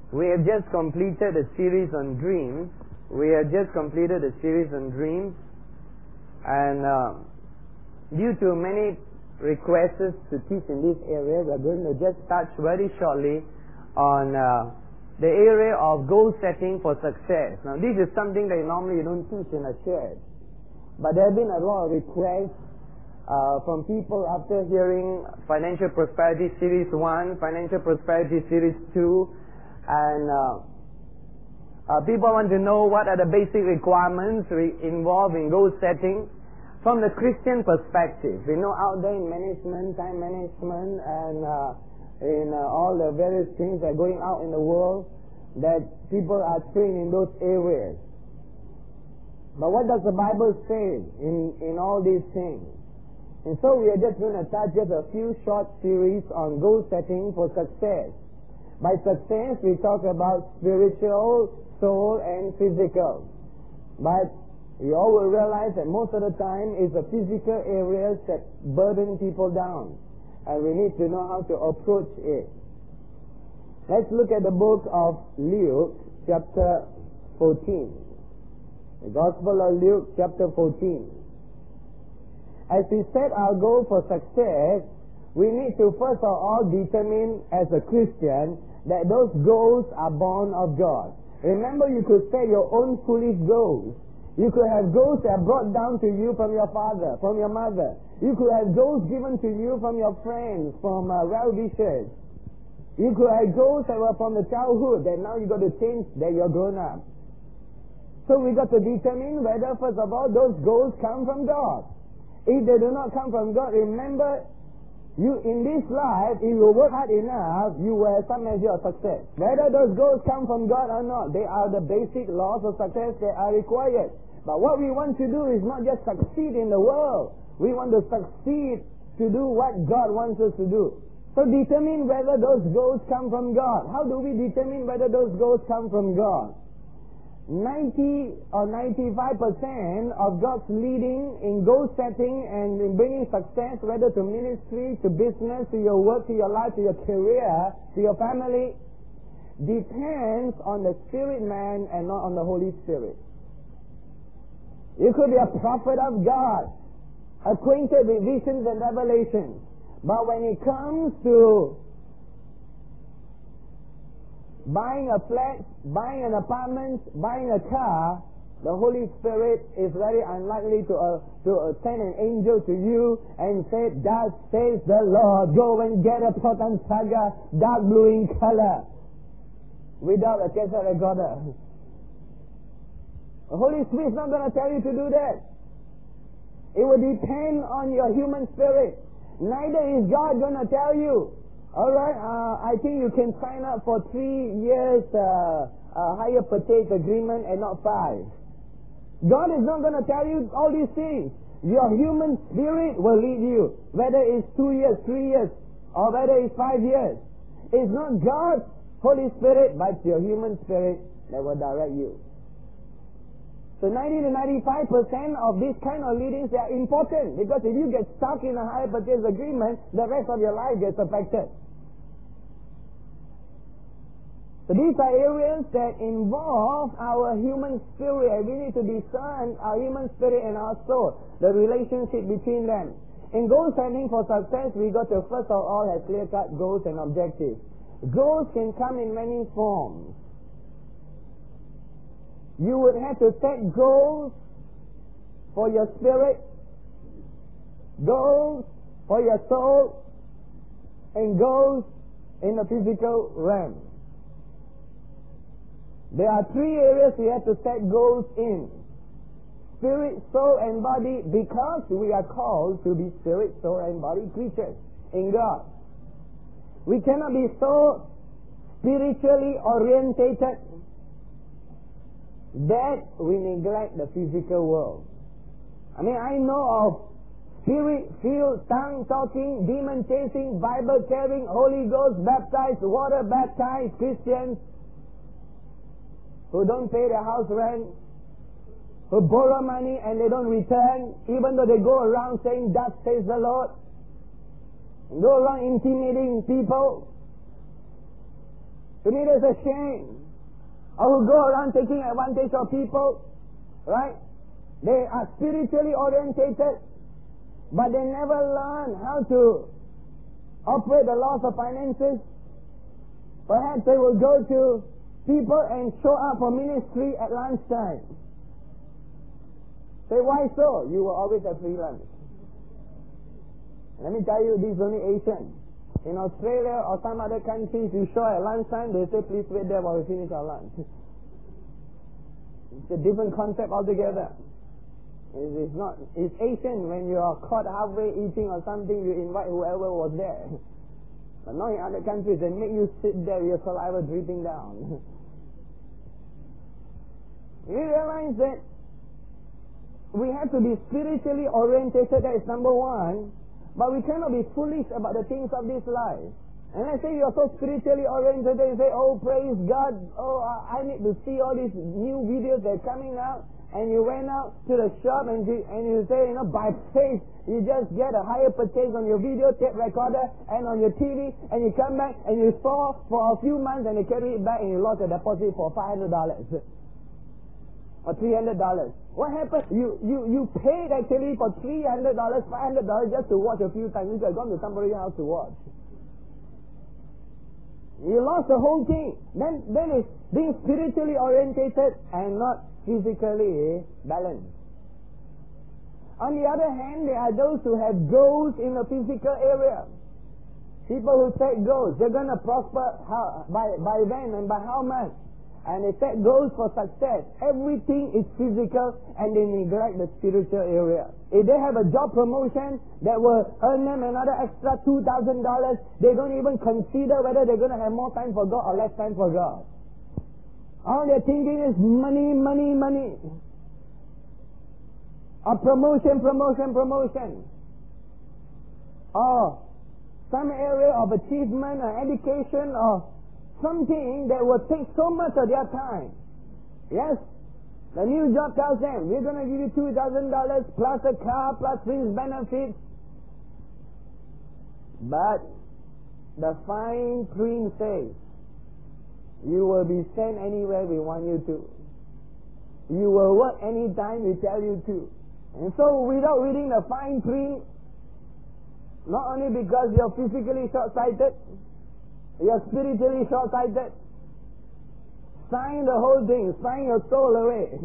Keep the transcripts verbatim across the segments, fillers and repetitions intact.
We have just completed a series on dreams. We have just completed a series on dreams, and uh, due to many requests to teach in this area, we are going to just touch very shortly on uh, the area of goal setting for success. Now, this is something that normally you don't teach in a church, but there have been a lot of requests uh, from people after hearing Financial Prosperity Series one, Financial Prosperity Series two, and uh, uh, people want to know what are the basic requirements re- involved in goal setting from the Christian perspective. We know out there in management, time management, and uh, in uh, all the various things that are going out in the world, that people are trained in those areas. But what does the Bible say in, in all these things? And so we are just going to touch just a few short series on goal setting for success. By success, we talk about spiritual, soul, and physical. But we all will realize that most of the time it's the physical areas that burden people down. And we need to know how to approach it. Let's look at the book of Luke, chapter fourteen. The Gospel of Luke, chapter fourteen. As we set our goal for success, we need to first of all determine as a Christian that those goals are born of God. Remember, you could set your own foolish goals. You could have goals that are brought down to you from your father, from your mother. You could have goals given to you from your friends, from uh, well-wishers. You could have goals that were from the childhood that now you got to change that you're grown up. So we got to determine whether, first of all, those goals come from God. If they do not come from God, remember, you in this life, if you work hard enough, you will have some measure of success. Whether those goals come from God or not, they are the basic laws of success that are required. But what we want to do is not just succeed in the world. We want to succeed to do what God wants us to do. So determine whether those goals come from God. How do we determine whether those goals come from God? ninety or ninety-five percent of God's leading in goal setting and in bringing success, whether to ministry, to business, to your work, to your life, to your career, to your family, depends on the spirit man and not on the Holy Spirit. You could be a prophet of God, acquainted with visions and revelations, but when it comes to buying a flat, buying an apartment, buying a car, the Holy Spirit is very unlikely to uh, to uh, send an angel to you and say, "Thus says the Lord, go and get a Proton Saga dark blue in color," without a cassette recorder. The Holy Spirit is not going to tell you to do that. It will depend on your human spirit. Neither is God going to tell you, all right, uh, I think you can sign up for three years uh, uh, higher purchase agreement and not five. God is not going to tell you all these things. Your human spirit will lead you, whether it's two years, three years, or whether it's five years. It's not God's Holy Spirit, but your human spirit that will direct you. So ninety to ninety-five percent of these kind of leadings, they are important, because if you get stuck in a higher purchase agreement, the rest of your life gets affected. So these are areas that involve our human spirit. We need to discern our human spirit and our soul, the relationship between them. In goal setting for success, we got to first of all have clear-cut goals and objectives. Goals can come in many forms. You would have to set goals for your spirit, goals for your soul, and goals in the physical realm. There are three areas we have to set goals in: spirit, soul, and body, because we are called to be spirit, soul, and body creatures in God. We cannot be so spiritually orientated that we neglect the physical world. I mean, I know of spirit-filled, tongue-talking, demon-chasing, Bible-carrying, Holy Ghost-baptized, water-baptized Christians who don't pay their house rent, who borrow money and they don't return, even though they go around saying, "Thus says the Lord," and go around intimidating people. To me, there's a shame. Or who go around taking advantage of people, right? They are spiritually orientated, but they never learn how to operate the laws of finances. Perhaps they will go to people and show up for ministry at lunchtime. Say, why so? You will always have free lunch. Let me tell you, this is only Asian. In Australia or some other countries, you show at lunchtime, they say, please wait there while we finish our lunch. It's a different concept altogether. It's not, it's Asian. When you are caught halfway eating or something, you invite whoever was there. But not in other countries, they make you sit there with your saliva dripping down. You realize that we have to be spiritually orientated, that is number one, but we cannot be foolish about the things of this life. And let's say you're so spiritually oriented, you say, oh, praise God, oh, I need to see all these new videos that are coming out, and you went out to the shop and you, and you say, you know, by faith, you just get a higher purchase on your video tape recorder and on your T V, and you come back and you saw for a few months and you carry it back and you lost a deposit for five hundred dollars. Or three hundred dollars. What happened? You, you, you paid actually for three hundred dollars, five hundred dollars just to watch a few times. You could have gone to somebody's house to watch. You lost the whole thing. Then, then it's being spiritually orientated and not physically balanced. On the other hand, there are those who have goals in the physical area. People who set goals. They're going to prosper how, by, by when and by how much. And they set goals for success. Everything is physical and they neglect the spiritual area. If they have a job promotion that will earn them another extra two thousand dollars, they don't even consider whether they're going to have more time for God or less time for God. All they're thinking is money, money, money. Or promotion, promotion, promotion. Or some area of achievement or education or something that will take so much of their time. Yes, the new job tells them, we're going to give you two thousand dollars plus a car, plus fringe benefits. But the fine print says, you will be sent anywhere we want you to. You will work anytime we tell you to. And so without reading the fine print, not only because you're physically short-sighted, you're spiritually short-sighted. Sign the whole thing. Sign your soul away.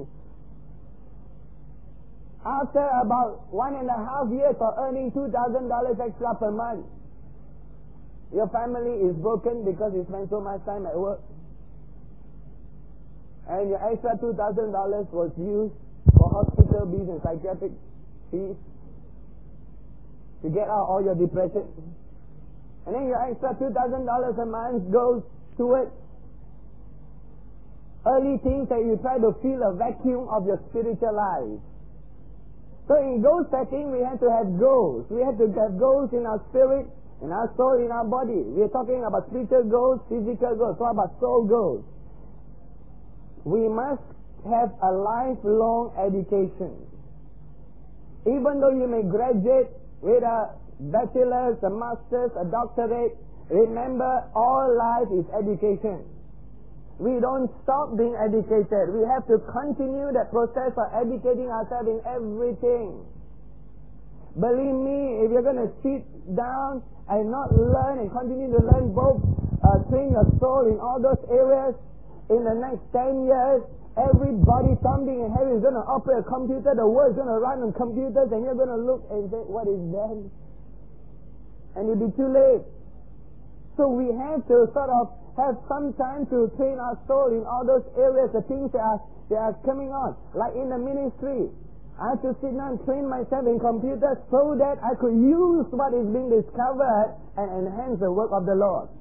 After about one and a half years of earning two thousand dollars extra per month, your family is broken because you spend so much time at work. And your extra two thousand dollars was used for hospital bills and psychiatric fees to get out all your depression. And then your extra two thousand dollars a month goes towards early things that you try to fill a vacuum of your spiritual life. So in goal setting, we have to have goals. We have to have goals in our spirit, in our soul, in our body. We are talking about spiritual goals, physical goals. What about soul goals? We must have a lifelong education. Even though you may graduate with a bachelor's, a master's, a doctorate, remember, all life is education. We don't stop being educated. We have to continue that process of educating ourselves in everything. Believe me, if you're going to sit down and not learn and continue to learn both, uh, train your soul in all those areas, in the next ten years, everybody, something in heaven is going to operate a computer, the world's going to run on computers, and you're going to look and say, what is that? And it'll be too late. So we have to sort of have some time to train our soul in all those areas, the things that are, that are coming on. Like in the ministry, I have to sit down and train myself in computers so that I could use what is being discovered and enhance the work of the Lord.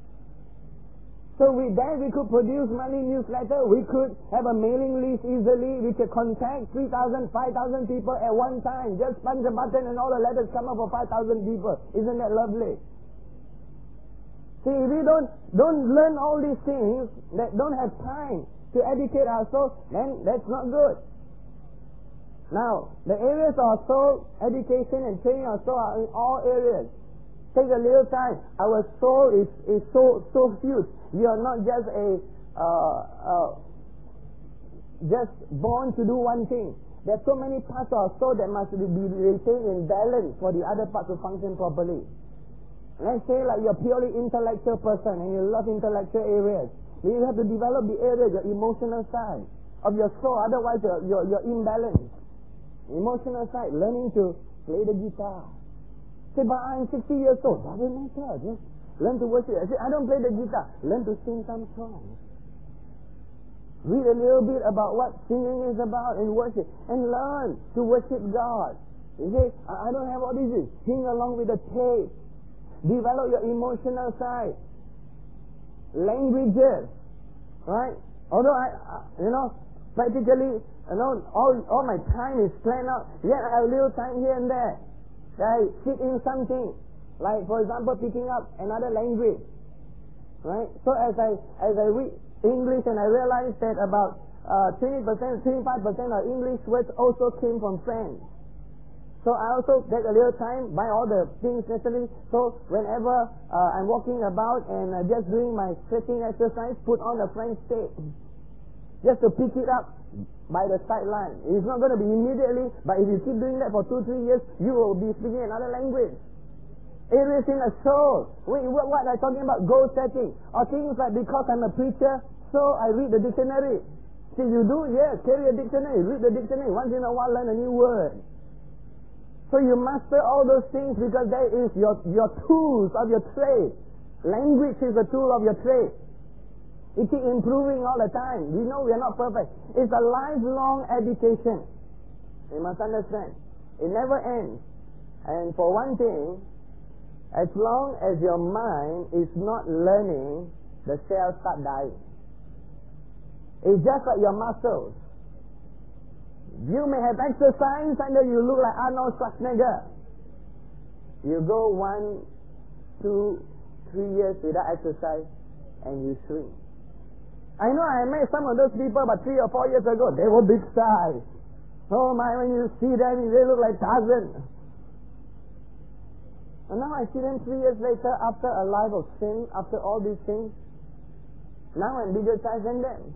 So with that, we could produce monthly newsletter. We could have a mailing list easily. We could contact three thousand, five thousand people at one time. Just punch a button and all the letters come up for five thousand people. Isn't that lovely? See, if we don't, don't learn all these things, that don't have time to educate ourselves, then that's not good. Now, the areas of soul education and training our soul are in all areas. Take a little time. Our soul is, is so so huge. You are not just a uh, uh, just born to do one thing. There are so many parts of our soul that must be retained in balance for the other parts to function properly. Let's say like you're a purely intellectual person and you love intellectual areas. You have to develop the area, your emotional side of your soul. Otherwise, you're, you're, you're imbalanced. Emotional side, learning to play the guitar. Say, but I'm sixty years old. Doesn't matter. Just learn to worship. I say, I don't play the guitar. Learn to sing some songs. Read a little bit about what singing is about in worship. And learn to worship God. You say, I don't have all these. Sing along with the tape. Develop your emotional side. Languages. Right? Although I, you know, practically, you know, all, all my time is planned out. Yet I have a little time here and there. I fit in something, like for example picking up another language, right? So as I as I read English and I realized that about uh, twenty percent, twenty-five percent of English words also came from French. So I also take a little time, buy all the things necessary. So whenever uh, I'm walking about and uh, just doing my stretching exercise, put on the French tape, just to pick it up by the sideline. It's not going to be immediately, but if you keep doing that for two, three years, you will be speaking another language. Areas in the soul. Wait, what, what am I talking about? Goal setting. Or things like, because I'm a preacher, so I read the dictionary. See, you do? Yes, carry a dictionary. Read the dictionary. Once in a while, learn a new word. So you master all those things because that is your, your tools of your trade. Language is a tool of your trade. It keeps improving all the time. We know we are not perfect. It's a lifelong education. You must understand. It never ends. And for one thing, as long as your mind is not learning, the cells start dying. It's just like your muscles. You may have exercise and then you look like Arnold Schwarzenegger. You go one, two, three years without exercise and you shrink. I know I met some of those people, but three or four years ago, they were big size. Oh my, when you see them, they look like Tarzan. And now I see them three years later, after a life of sin, after all these things. Now I'm bigger size than them.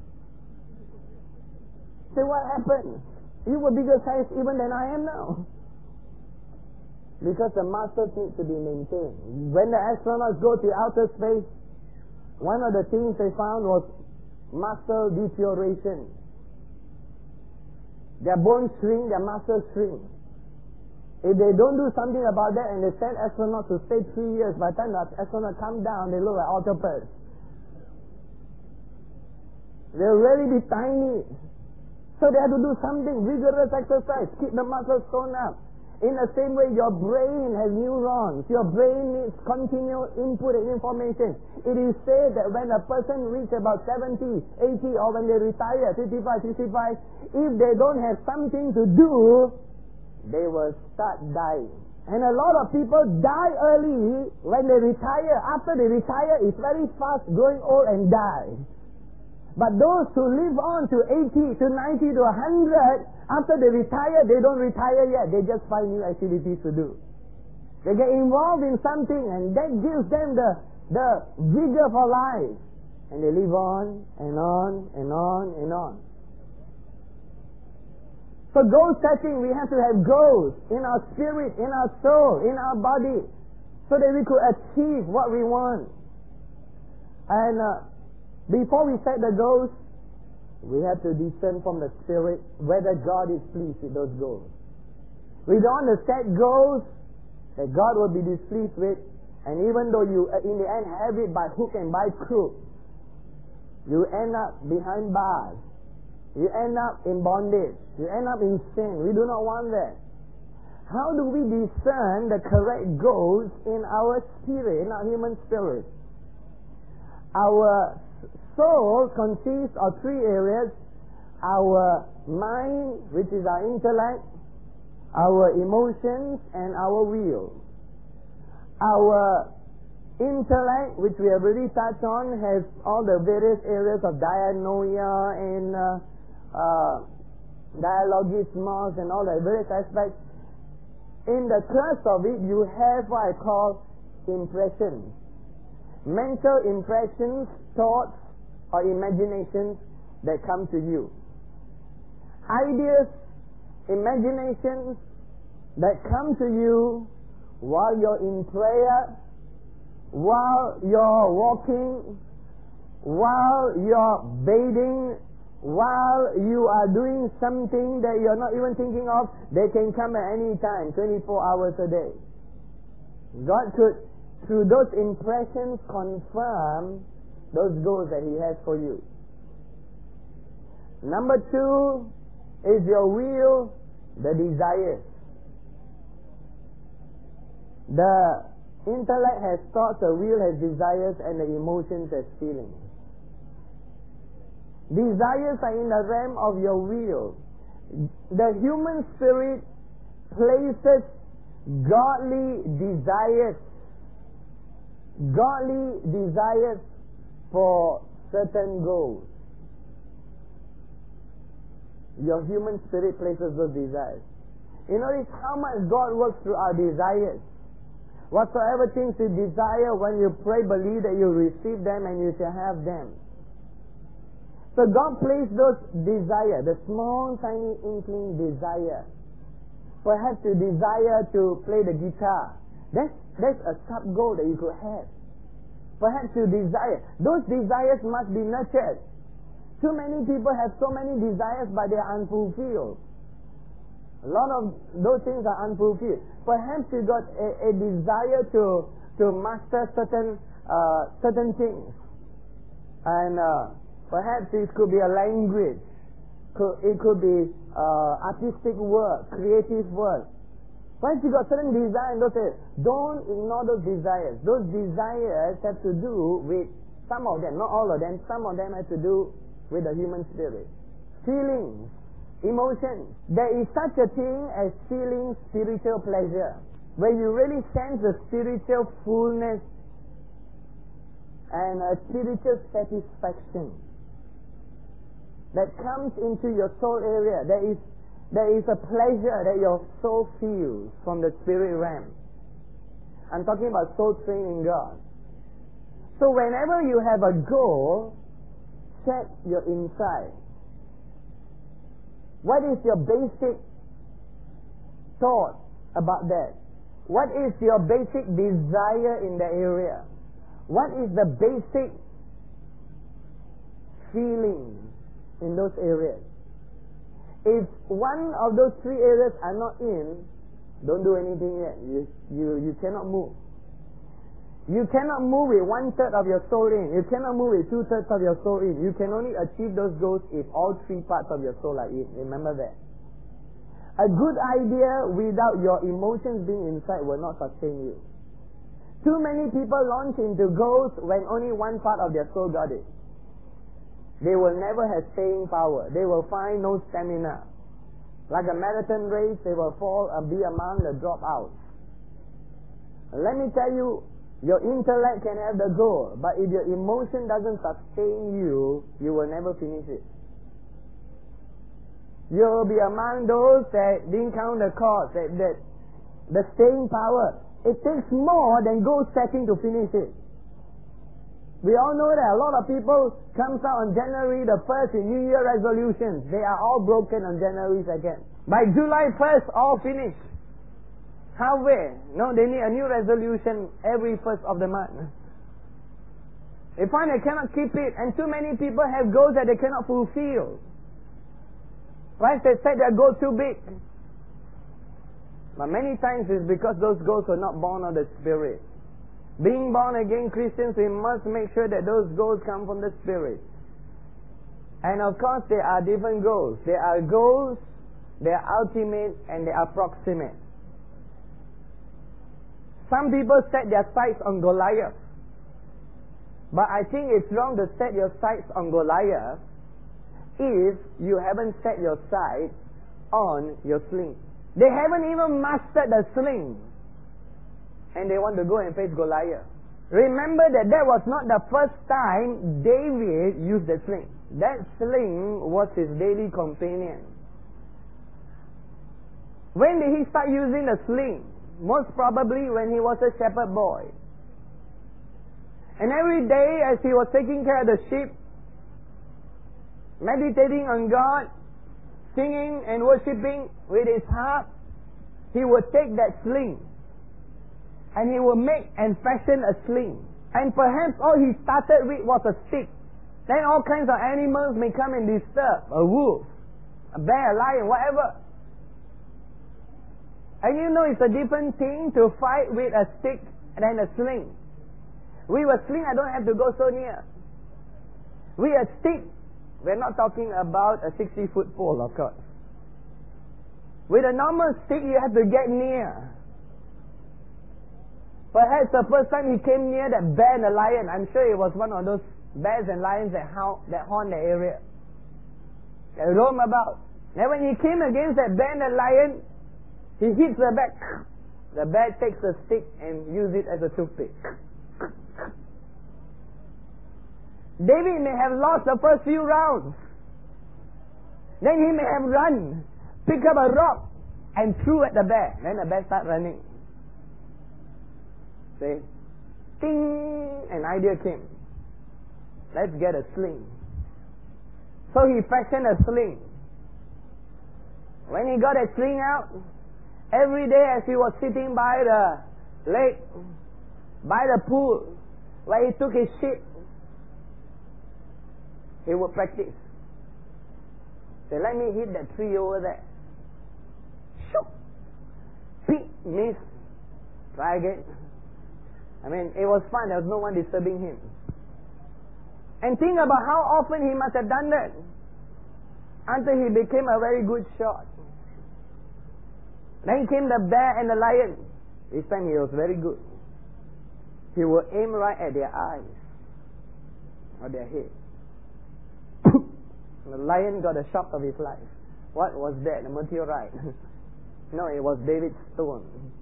Say, what happened? You were bigger size even than I am now. Because the muscles need to be maintained. When the astronauts go to outer space, one of the things they found was muscle deterioration. Their bones shrink, their muscles shrink. If they don't do something about that and they send astronauts to stay three years, by the time the astronauts come down, they look like octopus. They'll really be tiny. So they have to do something, vigorous exercise, keep the muscles toned up. In the same way, your brain has neurons. Your brain needs continual input and information. It is said that when a person reaches about seventy, eighty, or when they retire, fifty-five, sixty-five, if they don't have something to do, they will start dying. And a lot of people die early when they retire. After they retire, it's very fast growing old and die. But those who live on to eighty, to ninety, to one hundred, after they retire, they don't retire yet. They just find new activities to do. They get involved in something and that gives them the, the vigor for life. And they live on and on and on and on. So goal setting, we have to have goals in our spirit, in our soul, in our body, so that we could achieve what we want. And uh, before we set the goals, we have to discern from the Spirit whether God is pleased with those goals. We don't want to set goals that God will be displeased with, and even though you in the end have it by hook and by crook, you end up behind bars. You end up in bondage. You end up in sin. We do not want that. How do we discern the correct goals in our spirit, in our human spirit? Our soul consists of three areas: our mind, which is our intellect, our emotions, and our will. Our intellect, which we have already touched on, has all the various areas of dianoia and uh, uh, dialogismos and all the various aspects. In the thrust of it, you have what I call impressions. Mental impressions, thoughts, or imaginations that come to you. Ideas, imaginations that come to you while you're in prayer, while you're walking, while you're bathing, while you are doing something that you're not even thinking of. They can come at any time, twenty-four hours a day. God could, through those impressions, confirm those goals that He has for you. Number two is your will, the desires. The intellect has thoughts, the will has desires, and the emotions has feelings. Desires are in the realm of your will. The human spirit places godly desires, godly desires for certain goals. Your human spirit places those desires. You notice how much God works through our desires. Whatsoever things you desire, when you pray, believe that you receive them and you shall have them. So God placed those desire, the small tiny inkling desire. Perhaps you desire to play the guitar. That's, that's a sub-goal that you could have. Perhaps you desire. Those desires must be nurtured. Too many people have so many desires but they are unfulfilled. A lot of those things are unfulfilled. Perhaps you got a, a desire to to master certain uh, certain things, and uh, perhaps it could be a language, could, it could be uh, artistic work, creative work. Perhaps you got certain desires, and those areas. Don't ignore those desires. Those desires have to do with some of them, not all of them. Some of them have to do with the human spirit, feelings, emotions. There is such a thing as feeling spiritual pleasure, where you really sense the spiritual fullness and a spiritual satisfaction that comes into your soul area. There is there is a pleasure that your soul feels from the spirit realm. I'm talking about soul training God. So whenever you have a goal, check your inside. What is your basic thought about that? What is your basic desire in the area? What is the basic feeling in those areas? If one of those three areas are not in, don't do anything yet. You, you, you cannot move. You cannot move with one-third of your soul in. You cannot move with two-thirds of your soul in. You can only achieve those goals if all three parts of your soul are in. Remember that. A good idea without your emotions being inside will not sustain you. Too many people launch into goals when only one part of their soul got it. They will never have staying power. They will find no stamina. Like a marathon race, they will fall and be among the dropouts. Let me tell you, your intellect can have the goal, but if your emotion doesn't sustain you, you will never finish it. You will be among those that didn't count the cost, that, that the staying power. It takes more than goal setting to finish it. We all know that a lot of people comes out on January the first in New Year resolutions. They are all broken on January second. By July first, all finished. Halfway. No, they need a new resolution every first of the month. They find they cannot keep it, and too many people have goals that they cannot fulfill. Right? They set their goal too big. But many times it's because those goals were not born of the Spirit. Being born again Christians, we must make sure that those goals come from the Spirit. And of course, there are different goals. There are goals, they are ultimate, and they are proximate. Some people set their sights on Goliath. But I think it's wrong to set your sights on Goliath if you haven't set your sights on your sling. They haven't even mastered the sling, and they want to go and face Goliath. Remember that that was not the first time David used the sling. That sling was his daily companion. When did he start using the sling? Most probably when he was a shepherd boy. And every day as he was taking care of the sheep, meditating on God, singing and worshipping with his harp, he would take that sling and he would make and fashion a sling. And perhaps all he started with was a stick. Then all kinds of animals may come and disturb. A wolf, a bear, a lion, whatever. And you know it's a different thing to fight with a stick than a sling. With a sling, I don't have to go so near. With a stick, we're not talking about a sixty-foot pole, of course. With a normal stick, you have to get near. Perhaps the first time he came near that bear and the lion, I'm sure it was one of those bears and lions that haunt that haunt the area. They roam about. Then when he came against that bear and the lion, he hits the bear. The bear takes a stick and uses it as a toothpick. David may have lost the first few rounds. Then he may have run, pick up a rock, and threw at the bear. Then the bear start running. Say, ding! An idea came. Let's get a sling. So he fashioned a sling. When he got a sling out, every day as he was sitting by the lake, by the pool, where he took his sheep, he would practice. Say, let me hit that tree over there. Shoot! Beat, miss. Try again. I mean, it was fun. There was no one disturbing him. And think about how often he must have done that until he became a very good shot. Then came the bear and the lion. This time he was very good. He would aim right at their eyes or their head. The lion got a shock of his life. What was that? A meteorite? No, it was David's stone.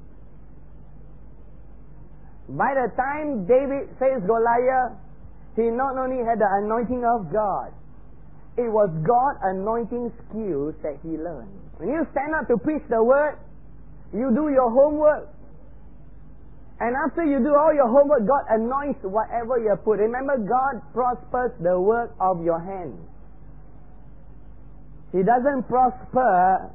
By the time David faced Goliath, he not only had the anointing of God, it was God anointing skills that he learned. When you stand up to preach the word, you do your homework. And after you do all your homework, God anoints whatever you put. Remember, God prospers the work of your hands. He doesn't prosper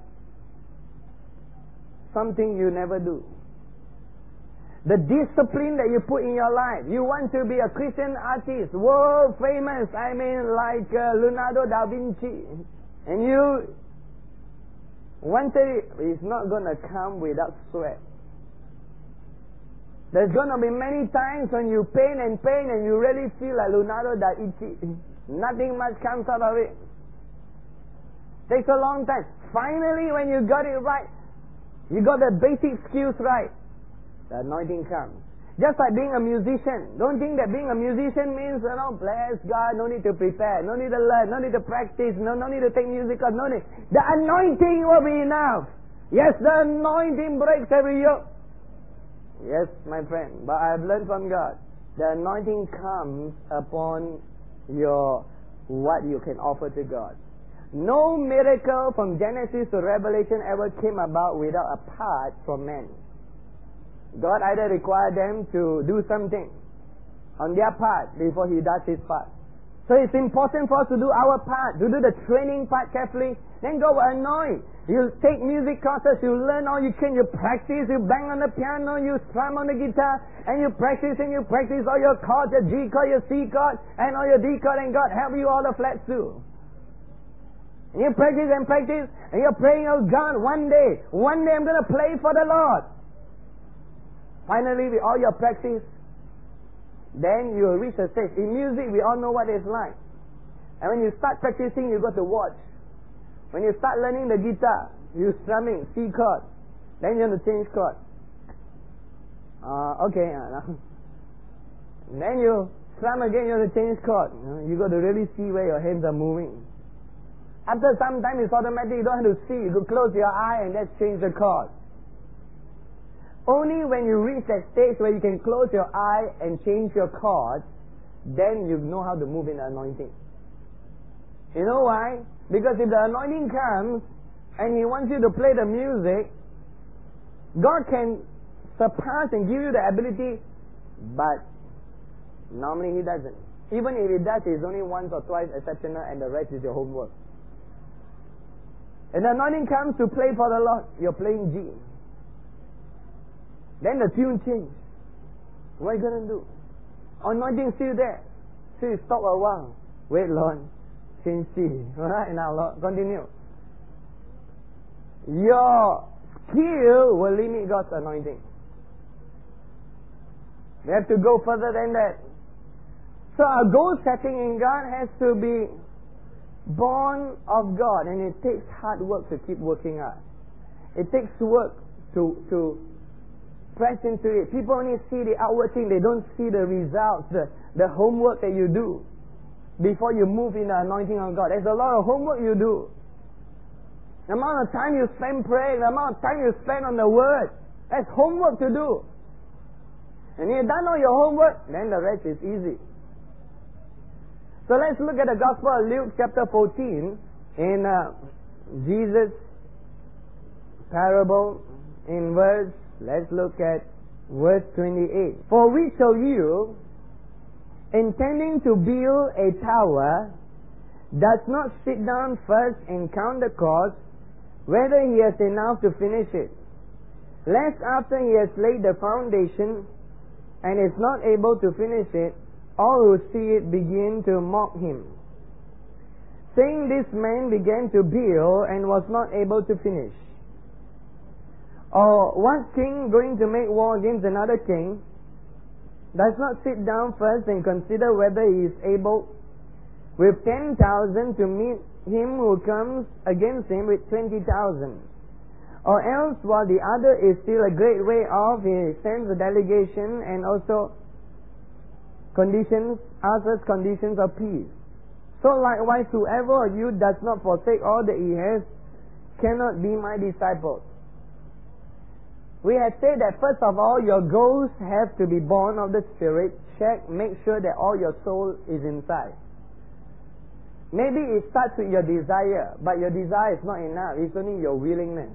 something you never do. The discipline that you put in your life. You want to be a Christian artist, world famous, I mean like uh, Leonardo da Vinci. And you wanted it, it's not going to come without sweat. There's going to be many times when you pain and pain and you really feel like Leonardo da Vinci. Nothing much comes out of it. Takes a long time. Finally, when you got it right, you got the basic skills right, the anointing comes. Just like being a musician. Don't think that being a musician means, you know, bless God, no need to prepare, no need to learn, no need to practice, no, no need to take music, no need. The anointing will be enough. Yes, the anointing breaks every yoke. Yes, my friend, but I have learned from God. The anointing comes upon your, what you can offer to God. No miracle from Genesis to Revelation ever came about without a part from man. God either required them to do something on their part before He does His part. So it's important for us to do our part, to do the training part carefully. Then God will anoint. You take music courses, you learn all you can, you practice, you bang on the piano, you strum on the guitar, and you practice and you practice all your chords, your G chord, your C chord, and all your D chord, and God help you all the flats too. And you practice and practice, and you're praying, oh God, one day, one day I'm going to play for the Lord. Finally, with all your practice, then you will reach a stage. In music, we all know what it's like. And when you start practicing, you got to watch. When you start learning the guitar, you strumming C chord, then you have to change chord. Uh, okay, uh, then you strum again, you have to change chord. You got to really see where your hands are moving. After some time, it's automatic. You don't have to see. You could close your eye and let's change the chord. Only when you reach that stage where you can close your eye and change your chord, then you know how to move in the anointing. You know why? Because if the anointing comes and He wants you to play the music, God can surpass and give you the ability, but Normally he doesn't. Even if he does, it's only once or twice exceptional and the rest is your homework. And the anointing comes to play for the Lord. You're playing G. Then the tune changes. What are you going to do? Anointing still there. So you stop a while. Wait, Lord. Change C. Alright, now Lord, continue. Your skill will limit God's anointing. We have to go further than that. So our goal setting in God has to be born of God, and it takes hard work to keep working hard. It takes work to to press into it. People only see the outward thing, they don't see the results, the, the homework that you do before you move in the anointing of God. There's a lot of homework you do. The amount of time you spend praying, the amount of time you spend on the Word, that's homework to do. And you've done all your homework, then the rest is easy. So let's look at the Gospel of Luke chapter fourteen in uh, Jesus' parable in verse, let's look at verse twenty-eight. For which of you, intending to build a tower, does not sit down first and count the cost, whether he has enough to finish it, lest after he has laid the foundation and is not able to finish it, all who see it begin to mock him, saying, this man began to build and was not able to finish. Or what king going to make war against another king does not sit down first and consider whether he is able with ten thousand to meet him who comes against him with twenty thousand? Or else, while the other is still a great way off, he sends a delegation and also conditions, asks conditions of peace. So likewise, whoever of you does not forsake all that he has cannot be my disciple. We have said that first of all, your goals have to be born of the Spirit. Check, make sure that all your soul is inside. Maybe it starts with your desire, but your desire is not enough. It's only your willingness.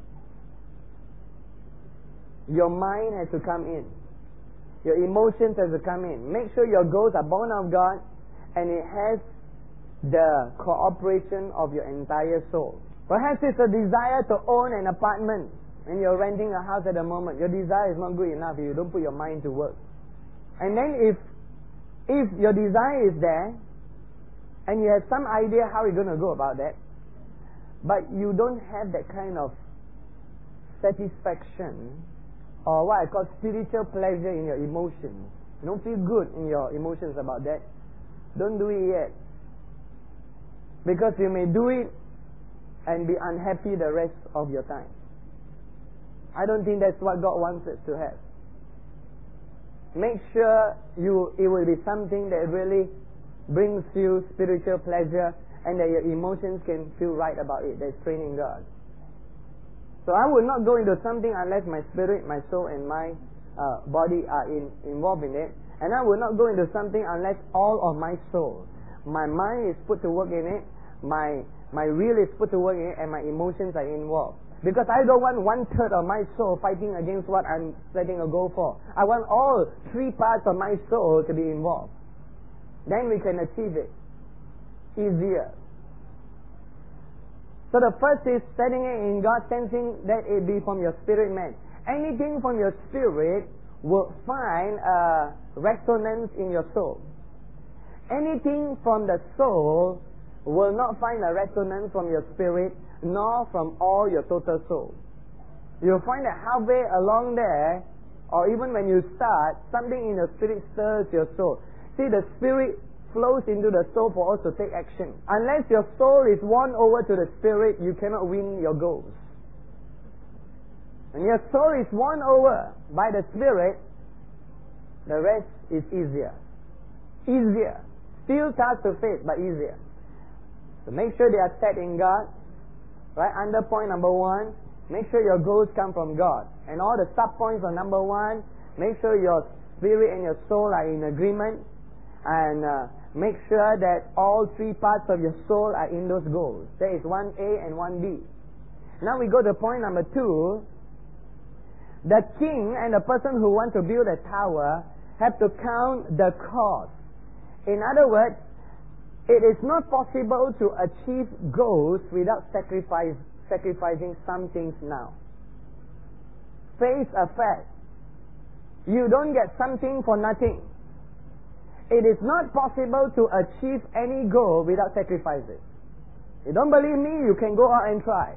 Your mind has to come in. Your emotions have to come in. Make sure your goals are born of God, and it has the cooperation of your entire soul. Perhaps it's a desire to own an apartment, and you're renting a house at the moment. Your desire is not good enough if you don't put your mind to work. And then if if your desire is there, and you have some idea how you're going to go about that, but you don't have that kind of satisfaction, or what I call spiritual pleasure in your emotions, you don't feel good in your emotions about that, don't do it yet. Because you may do it and be unhappy the rest of your time. I don't think that's what God wants us to have. Make sure you it will be something that really brings you spiritual pleasure and that your emotions can feel right about it. That's training God. So I will not go into something unless my spirit, my soul and my uh, body are in, involved in it. And I will not go into something unless all of my soul, my mind is put to work in it, my my will is put to work in it, and my emotions are involved. Because I don't want one third of my soul fighting against what I'm setting a goal for. I want all three parts of my soul to be involved. Then we can achieve it easier. So the first is setting it in God, sensing that it be from your spirit man. Anything from your spirit will find a resonance in your soul. Anything from the soul will not find a resonance from your spirit, nor from all your total soul. You'll find that halfway along there, or even when you start, something in your spirit stirs your soul. See, the spirit flows into the soul for us to take action. Unless your soul is won over to the spirit, you cannot win your goals. When your soul is won over by the spirit, the rest is easier. Easier. Still tough to face, but easier. So make sure they are set in God. Right? Under point number one, make sure your goals come from God. And all the sub points on number one, make sure your spirit and your soul are in agreement. And uh, make sure that all three parts of your soul are in those goals. There is one A and one B. Now we go to point number two. The king and the person who wants to build a tower have to count the cost. In other words, it is not possible to achieve goals without sacrifice, sacrificing some things now. Face a fact. You don't get something for nothing. It is not possible to achieve any goal without sacrifices. You don't believe me? You can go out and try.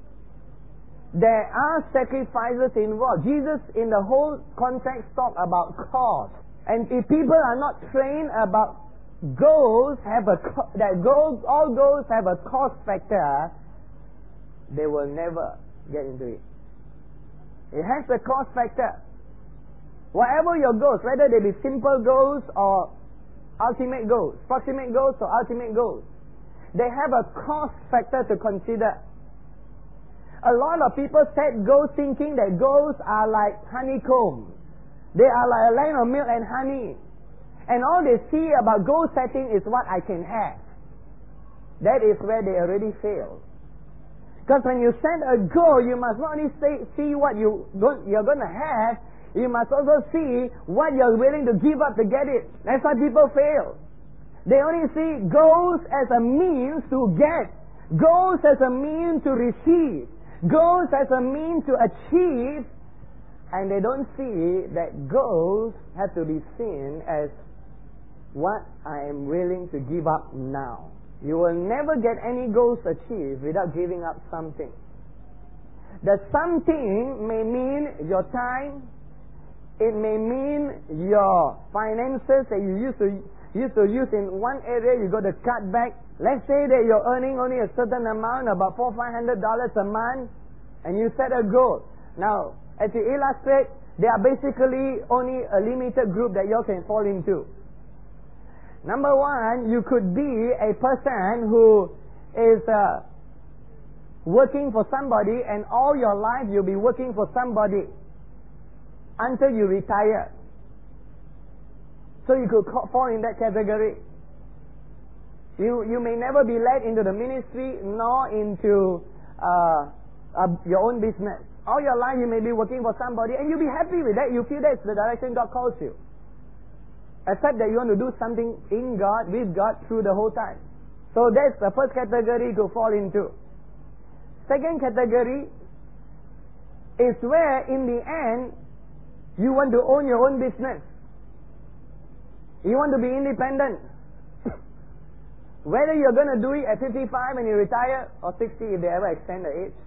There are sacrifices involved. Jesus in the whole context talked about cost. And if people are not trained about goals, have a co- that goals, all goals have a cost factor, they will never get into it. It has a cost factor. Whatever your goals, whether they be simple goals or ultimate goals, proximate goals or ultimate goals, they have a cost factor to consider. A lot of people set goals thinking that goals are like honeycomb. They are like a land of milk and honey. And all they see about goal setting is what I can have. That is where they already fail. Because when you set a goal, you must not only say, see what you go, you're going to have, you must also see what you're willing to give up to get it. That's why people fail. They only see goals as a means to get, goals as a means to receive, goals as a means to achieve, and they don't see that goals have to be seen as what I am willing to give up now. You will never get any goals achieved without giving up something. The something may mean your time, it may mean your finances that you used to used to use in one area, you got to cut back. Let's say that you're earning only a certain amount, about four, five hundred dollars a month, and you set a goal. Now, as you illustrate, there are basically only a limited group that you can fall into. Number one, you could be a person who is uh, working for somebody, and all your life you'll be working for somebody until you retire. So you could fall in that category. You you may never be led into the ministry nor into uh, uh, your own business. All your life you may be working for somebody, and you'll be happy with that. You feel that's the direction God calls you. Except that you want to do something in God, with God, through the whole time. So that's the first category to fall into. Second category is where, in the end, you want to own your own business. You want to be independent. Whether you're going to do it at fifty-five when you retire, or sixty if they ever extend the age,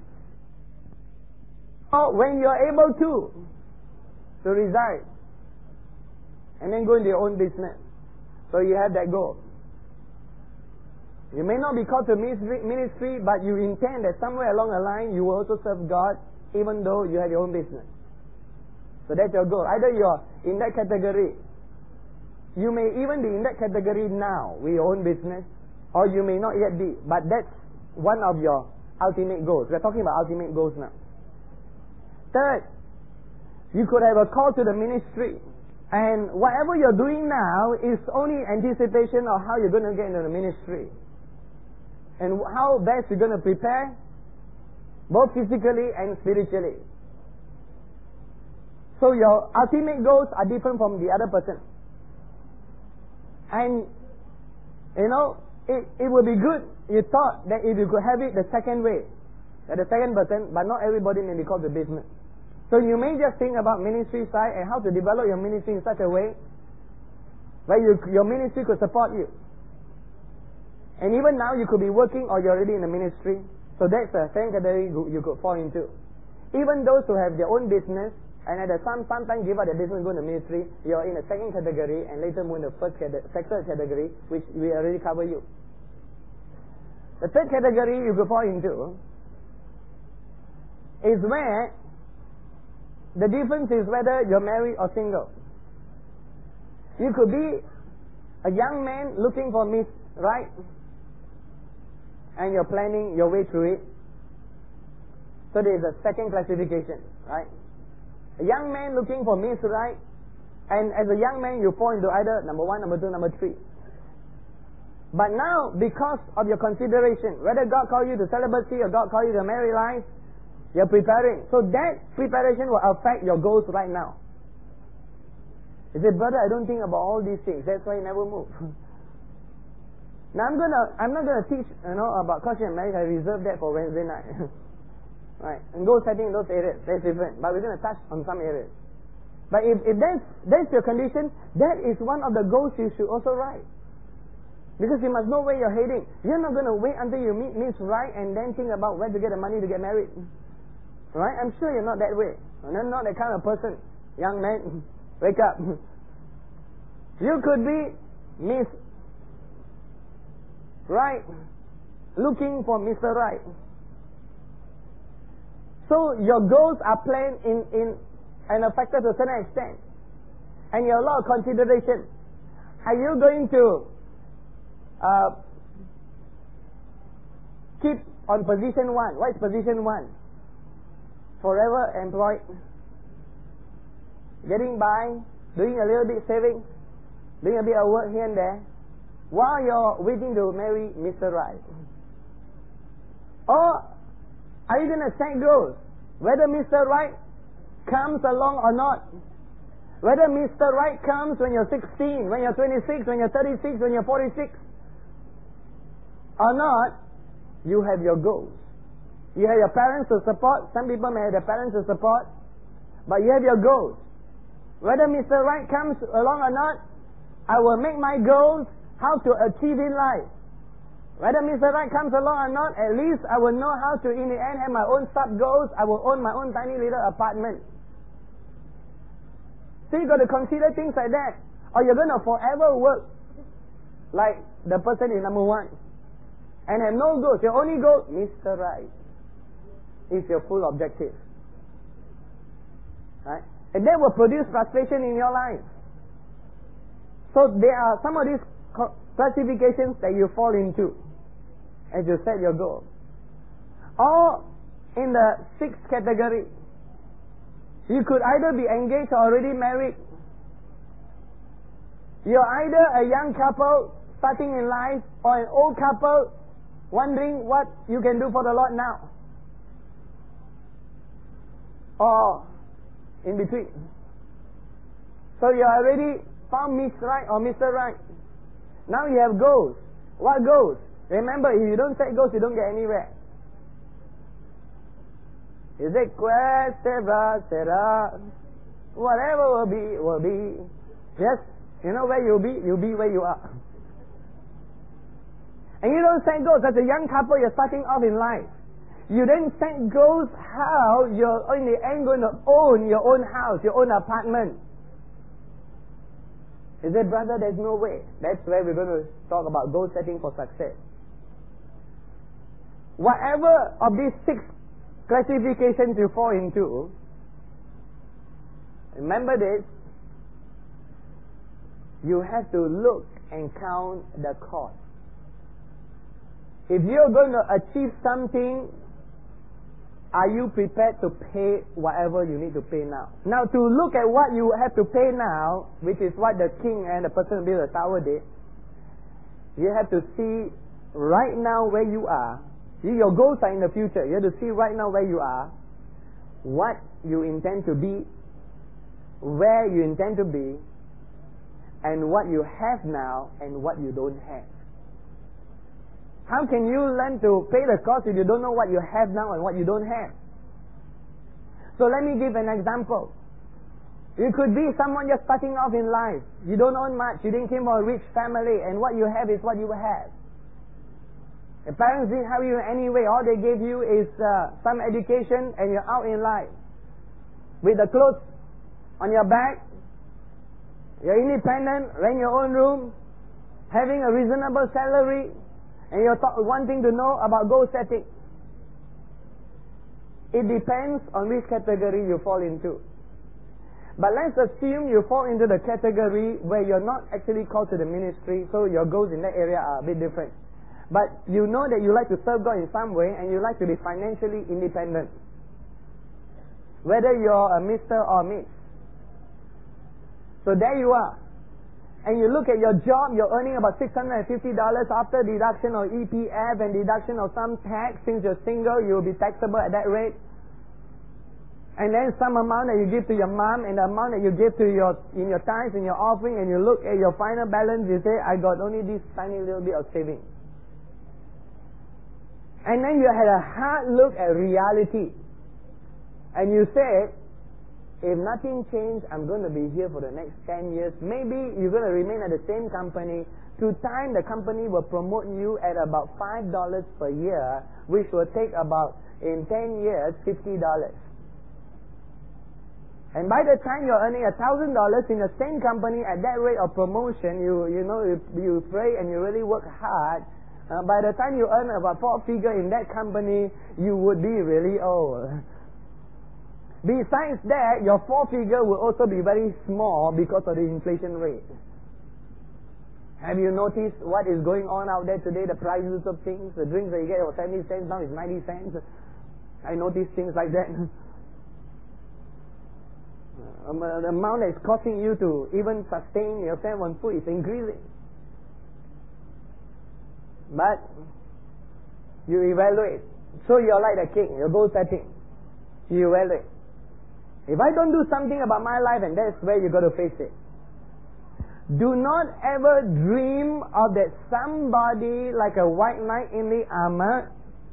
or when you're able to, to reside, and then go into your own business. So you have that goal. You may not be called to ministry, ministry, but you intend that somewhere along the line you will also serve God, even though you have your own business. So that's your goal. Either you're in that category. You may even be in that category now with your own business, or you may not yet be. But that's one of your ultimate goals. We're talking about ultimate goals now. Third, you could have a call to the ministry. And whatever you're doing now is only anticipation of how you're going to get into the ministry. And how best you're going to prepare, both physically and spiritually. So your ultimate goals are different from the other person. And, you know, it, it would be good, you thought, that if you could have it the second way, that the second person, but not everybody may be called to business. So you may just think about ministry side and how to develop your ministry in such a way where you, your ministry could support you. And even now you could be working or you're already in the ministry. So that's the second category you could fall into. Even those who have their own business and at the same time give up their business and go into ministry, you're in the second category and later move in the first category, second category, which we already cover you. The third category you could fall into is where the difference is whether you're married or single. You could be a young man looking for Miss Right, and you're planning your way through it. So there is a second classification, right? A young man looking for Miss Right, and as a young man you fall into either number one, number two, number three. But now, because of your consideration, whether God called you to celibacy or God called you to married life, you're preparing. So that preparation will affect your goals right now. He said, brother, I don't think about all these things. That's why I never move. Now I'm gonna, I'm not gonna teach, you know, about courtship and marriage. I reserve that for Wednesday night. Right? And goal setting in those areas. That's different. But we're gonna touch on some areas. But if, if that's, that's your condition, that is one of the goals you should also write. Because you must know where you're heading. You're not gonna wait until you meet Miss Right and then think about where to get the money to get married. Right? I'm sure you're not that way. And I'm not that kind of person. Young man, wake up. You could be Miss Right, looking for Mister Right. So your goals are planned in, in and affected to a certain extent. And you have a lot of consideration. Are you going to uh, keep on position one? What is position one? Forever employed, getting by, doing a little bit saving, doing a bit of work here and there, while you're waiting to marry Mister Right. Or are you going to set goals? Whether Mister Right comes along or not. Whether Mister Right comes when you're sixteen, when you're twenty-six, when you're thirty-six, when you're forty-six or not, you have your goals. You have your parents to support. Some people may have their parents to support, but you have your goals. Whether Mister Right comes along or not, I will make my goals how to achieve in life. Whether Mister Right comes along or not, at least I will know how to, in the end, have my own sub-goals. I will own my own tiny little apartment. So you've got to consider things like that. Or you're going to forever work like the person is number one. And have no goals. Your only goal, Mister Right, is your full objective. Right? And that will produce frustration in your life. So there are some of these classifications that you fall into as you set your goal. Or in the sixth category, you could either be engaged or already married. You're either a young couple starting in life or an old couple wondering what you can do for the Lord now. Or in between. So you already found Miss Right or Mister Right. Now you have goals. What goals? Remember, if you don't set goals, you don't get anywhere. Is it quest, será, whatever will be, will be. Yes, you know where you'll be, you'll be where you are. And you don't set goals. As a young couple, you're starting off in life. You then set goals how you're in the end going to own your own house, your own apartment. He said, brother, there's no way. That's where we're going to talk about goal setting for success. Whatever of these six classifications you fall into, remember this, you have to look and count the cost. If you're going to achieve something, are you prepared to pay whatever you need to pay now? Now, to look at what you have to pay now, which is what the king and the person who built the tower did, you have to see right now where you are. Your goals are in the future. You have to see right now where you are, what you intend to be, where you intend to be, and what you have now and what you don't have. How can you learn to pay the cost if you don't know what you have now and what you don't have? So let me give an example. You could be someone just starting off in life. You don't own much. You didn't come from a rich family, and what you have is what you have. Your parents didn't help you in any way. All they gave you is uh, some education, and you're out in life. With the clothes on your back, you're independent, rent your own room, having a reasonable salary, and you're th- wanting to know about goal setting. It depends on which category you fall into. But let's assume you fall into the category where you're not actually called to the ministry, so your goals in that area are a bit different. But you know that you like to serve God in some way, and you like to be financially independent. Whether you're a mister or miss. So there you are. And you look at your job, you're earning about six hundred fifty dollars after deduction of E P F and deduction of some tax. Since you're single, you'll be taxable at that rate. And then some amount that you give to your mom and the amount that you give to your, in your tithes and your offering, and you look at your final balance, you say, I got only this tiny little bit of savings. And then you had a hard look at reality. And you said, if nothing changed, I'm going to be here for the next ten years. Maybe you're going to remain at the same company. To time, the company will promote you at about five dollars per year, which will take about, in ten years, fifty dollars. And by the time you're earning a thousand dollars in the same company at that rate of promotion, you you know you, you pray and you really work hard. Uh, by the time you earn about four figure in that company, you would be really old. Besides that, your four figure will also be very small because of the inflation rate. Have you noticed what is going on out there today? The prices of things, the drinks that you get for seventy cents now is ninety cents. I notice things like that. Um, the amount that is costing you to even sustain yourself on food is increasing. But you evaluate. So you're like the king, you're goal setting. You evaluate. If I don't do something about my life, and that's where you got to face it. Do not ever dream of that somebody like a white knight in the armor,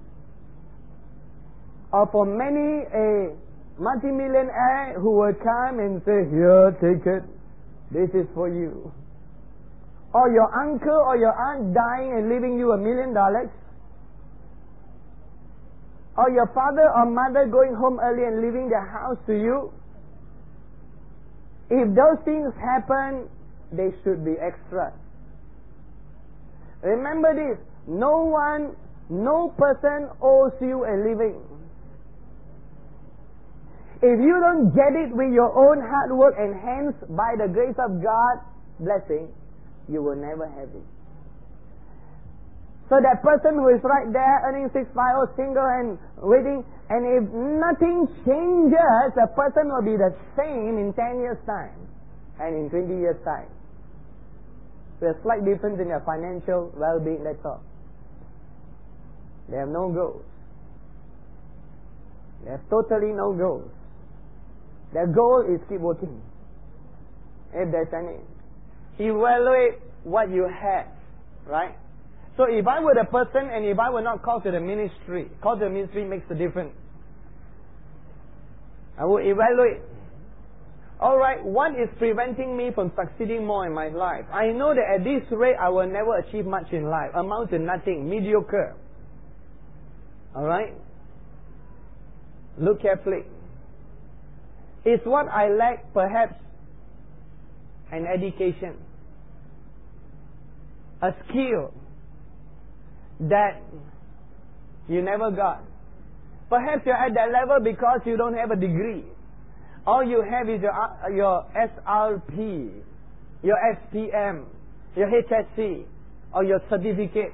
or for many a multi-millionaire who will come and say, here, take it. This is for you. Or your uncle or your aunt dying and leaving you a million dollars. Or your father or mother going home early and leaving their house to you. If those things happen, they should be extra. Remember this, no one, no person owes you a living. If you don't get it with your own hard work and hence by the grace of God blessing, you will never have it. So that person who is right there earning six five oh single and waiting, and if nothing changes, the person will be the same in ten years time and in twenty years time. There's a slight difference in their financial well-being, that's all. They have no goals. They have totally no goals. Their goal is keep working. If there's any. Evaluate what you have. Right? So if I were the person and if I were not called to the ministry, called to the ministry makes a difference. I will evaluate. Alright, what is preventing me from succeeding more in my life? I know that at this rate I will never achieve much in life. Amount to nothing. Mediocre. Alright? Look carefully. Is what I lack perhaps an education, a skill that you never got? Perhaps you're at that level because you don't have a degree. All you have is your, your S R P, your S P M, your H S C, or your certificate.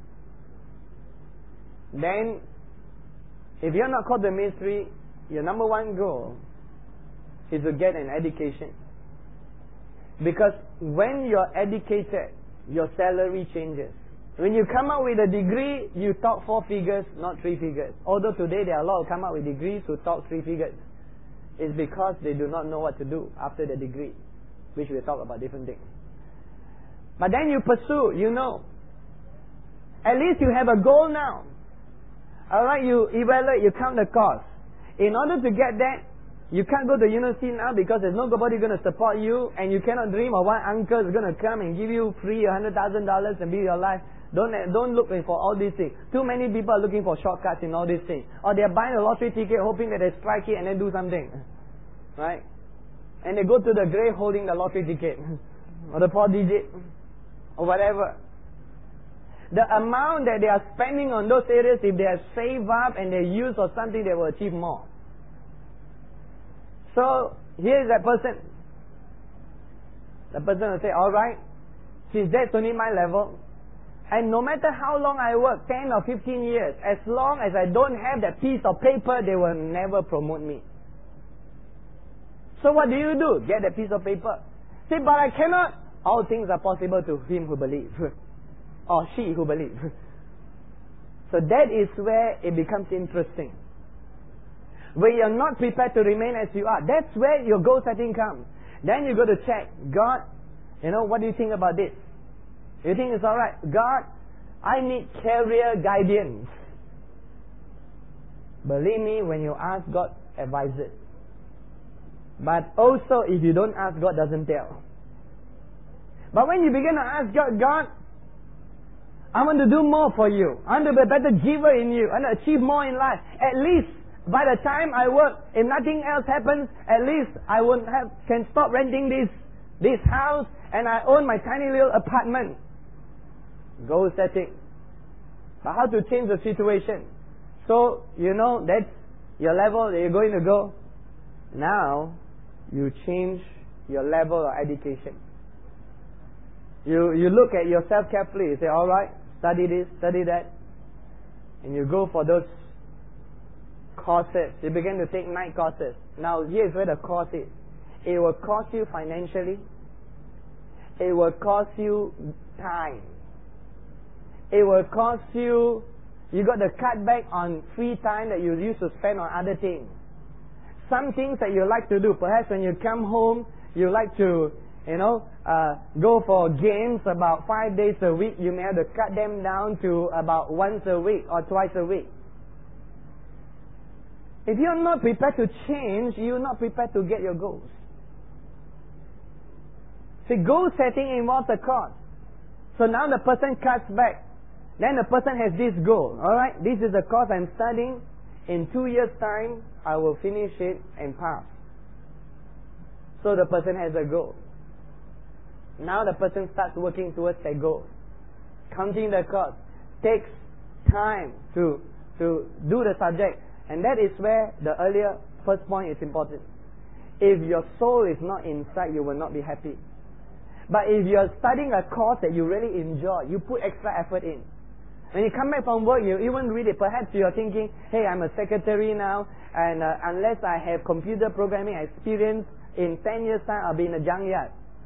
Then, if you're not called the ministry, your number one goal is to get an education. Because when you're educated, your salary changes. When you come out with a degree, you talk four figures, not three figures. Although today there are a lot who come out with degrees who talk three figures. It's because they do not know what to do after the degree, which we'll talk about different things. But then you pursue, you know. At least you have a goal now. Alright, you evaluate, you count the cost. In order to get that, you can't go to university now because there's nobody going to support you, and you cannot dream of one uncle is going to come and give you free one hundred thousand dollars and be your life. Don't don't look for all these things. Too many people are looking for shortcuts in all these things. Or they're buying a lottery ticket hoping that they strike it and then do something. Right? And they go to the grave holding the lottery ticket. Or the four digit. Or whatever. The amount that they are spending on those areas, if they have saved up and they use for something, they will achieve more. So, here is that person. The person will say, alright, since that's only my level, and no matter how long I work, ten or fifteen years, as long as I don't have that piece of paper, they will never promote me. So what do you do? Get that piece of paper. Say, but I cannot. All things are possible to him who believes. Or she who believes. So that is where it becomes interesting. where you're not prepared to remain as you are. That's where your goal setting comes. Then you go to check, God, you know, what do you think about this? You think it's alright? God, I need career guidance. Believe me, when you ask, God advises. But also, if you don't ask, God doesn't tell. But when you begin to ask God, God, I want to do more for you. I want to be a better giver in you. I want to achieve more in life. At least, by the time I work, if nothing else happens, at least I won't have, can stop renting this, this house, and I own my tiny little apartment. Goal setting. But how to change the situation? So, you know, that's your level that you're going to go. Now, you change your level of education. You you look at yourself carefully. You say, all right, study this, study that. And you go for those courses. You begin to take night courses. Now, here's where the course is. It will cost you financially. It will cost you time. It will cost you, you got to cut back on free time that you used to spend on other things. Some things that you like to do. Perhaps when you come home, you like to, you know, uh, go for games about five days a week. You may have to cut them down to about once a week or twice a week. If you're not prepared to change, you're not prepared to get your goals. See, goal setting involves a cost. So now the person cuts back. Then the person has this goal. Alright, this is the course I'm studying. In two years' time, I will finish it and pass. So the person has a goal. Now the person starts working towards that goal. Counting the cost. Takes time to, to do the subject. And that is where the earlier first point is important. If your soul is not inside, you will not be happy. But if you're studying a course that you really enjoy, you put extra effort in. When you come back from work, you even read it. Perhaps you're thinking, hey, I'm a secretary now, and uh, unless I have computer programming experience, in ten years' time, I'll be in a junkyard.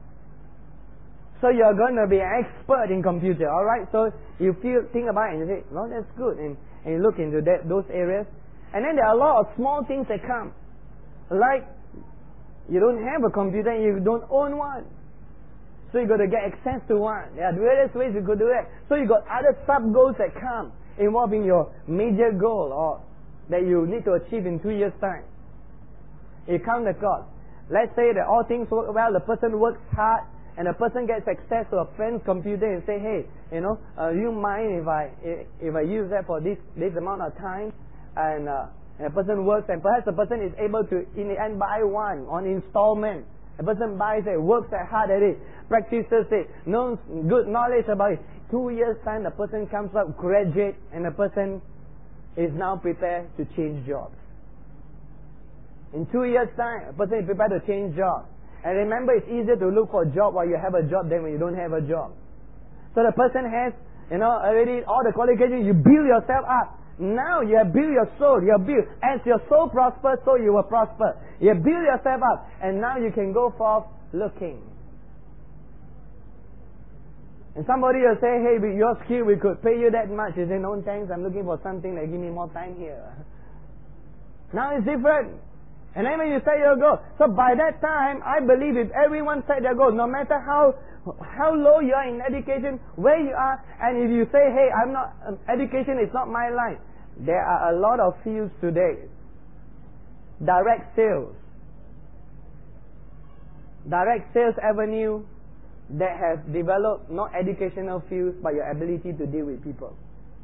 So you're going to be an expert in computer, alright? So you feel, think about it and you say, well, that's good. And, and you look into that, those areas. And then there are a lot of small things that come. Like, you don't have a computer and you don't own one. So you got to get access to one. There are various ways you could do that. So you got other sub-goals that come involving your major goal or that you need to achieve in two years' time. You count the cost. Let's say that all things work well, the person works hard, and the person gets access to a friend's computer and say, hey, you know, uh, you mind if I if I use that for this this amount of time? And, uh, and the person works, and perhaps the person is able to, in the end, buy one on installment. The person buys it, works hard at it, practices it, knows good knowledge about it. Two years' time, the person comes up, graduate, and the person is now prepared to change jobs. In two years' time, a person is prepared to change jobs. And remember, it's easier to look for a job while you have a job than when you don't have a job. So the person has, you know, already all the qualifications. You build yourself up. Now you have built your soul. You have built. As your soul prospers, so you will prosper. You have built yourself up. And now you can go forth looking. And somebody will say, hey, with your skill, we could pay you that much. You say, no thanks, I'm looking for something that give me more time here. Now it's different. And then when you set your goal, so by that time, I believe if everyone set their goal, no matter how how low you are in education, where you are, and if you say, hey, I'm not, um, education is not my line, there are a lot of fields today. Direct sales. Direct sales avenue that has developed not educational fields, but your ability to deal with people.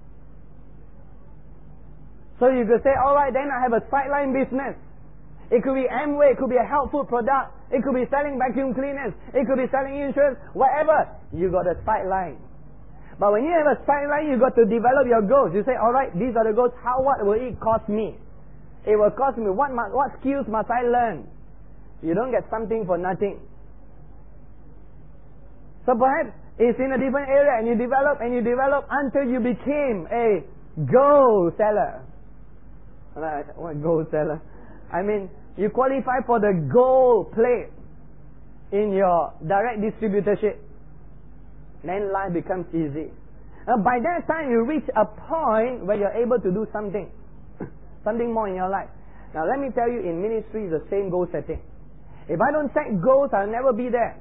So you could say, alright, then I have a sideline business. It could be Amway, it could be a health food product, it could be selling vacuum cleaners, it could be selling insurance, whatever. You got a sideline. But when you have a sideline, you got to develop your goals. You say, alright, these are the goals, how, what will it cost me? It will cost me, what, must, what skills must I learn? You don't get something for nothing. So perhaps it's in a different area and you develop and you develop until you became a goal seller. What goal seller? I mean, you qualify for the gold plate in your direct distributorship. Then life becomes easy. Now, by that time, you reach a point where you're able to do something. Something more in your life. Now let me tell you, in ministry is the same goal setting. If I don't set goals, I'll never be there.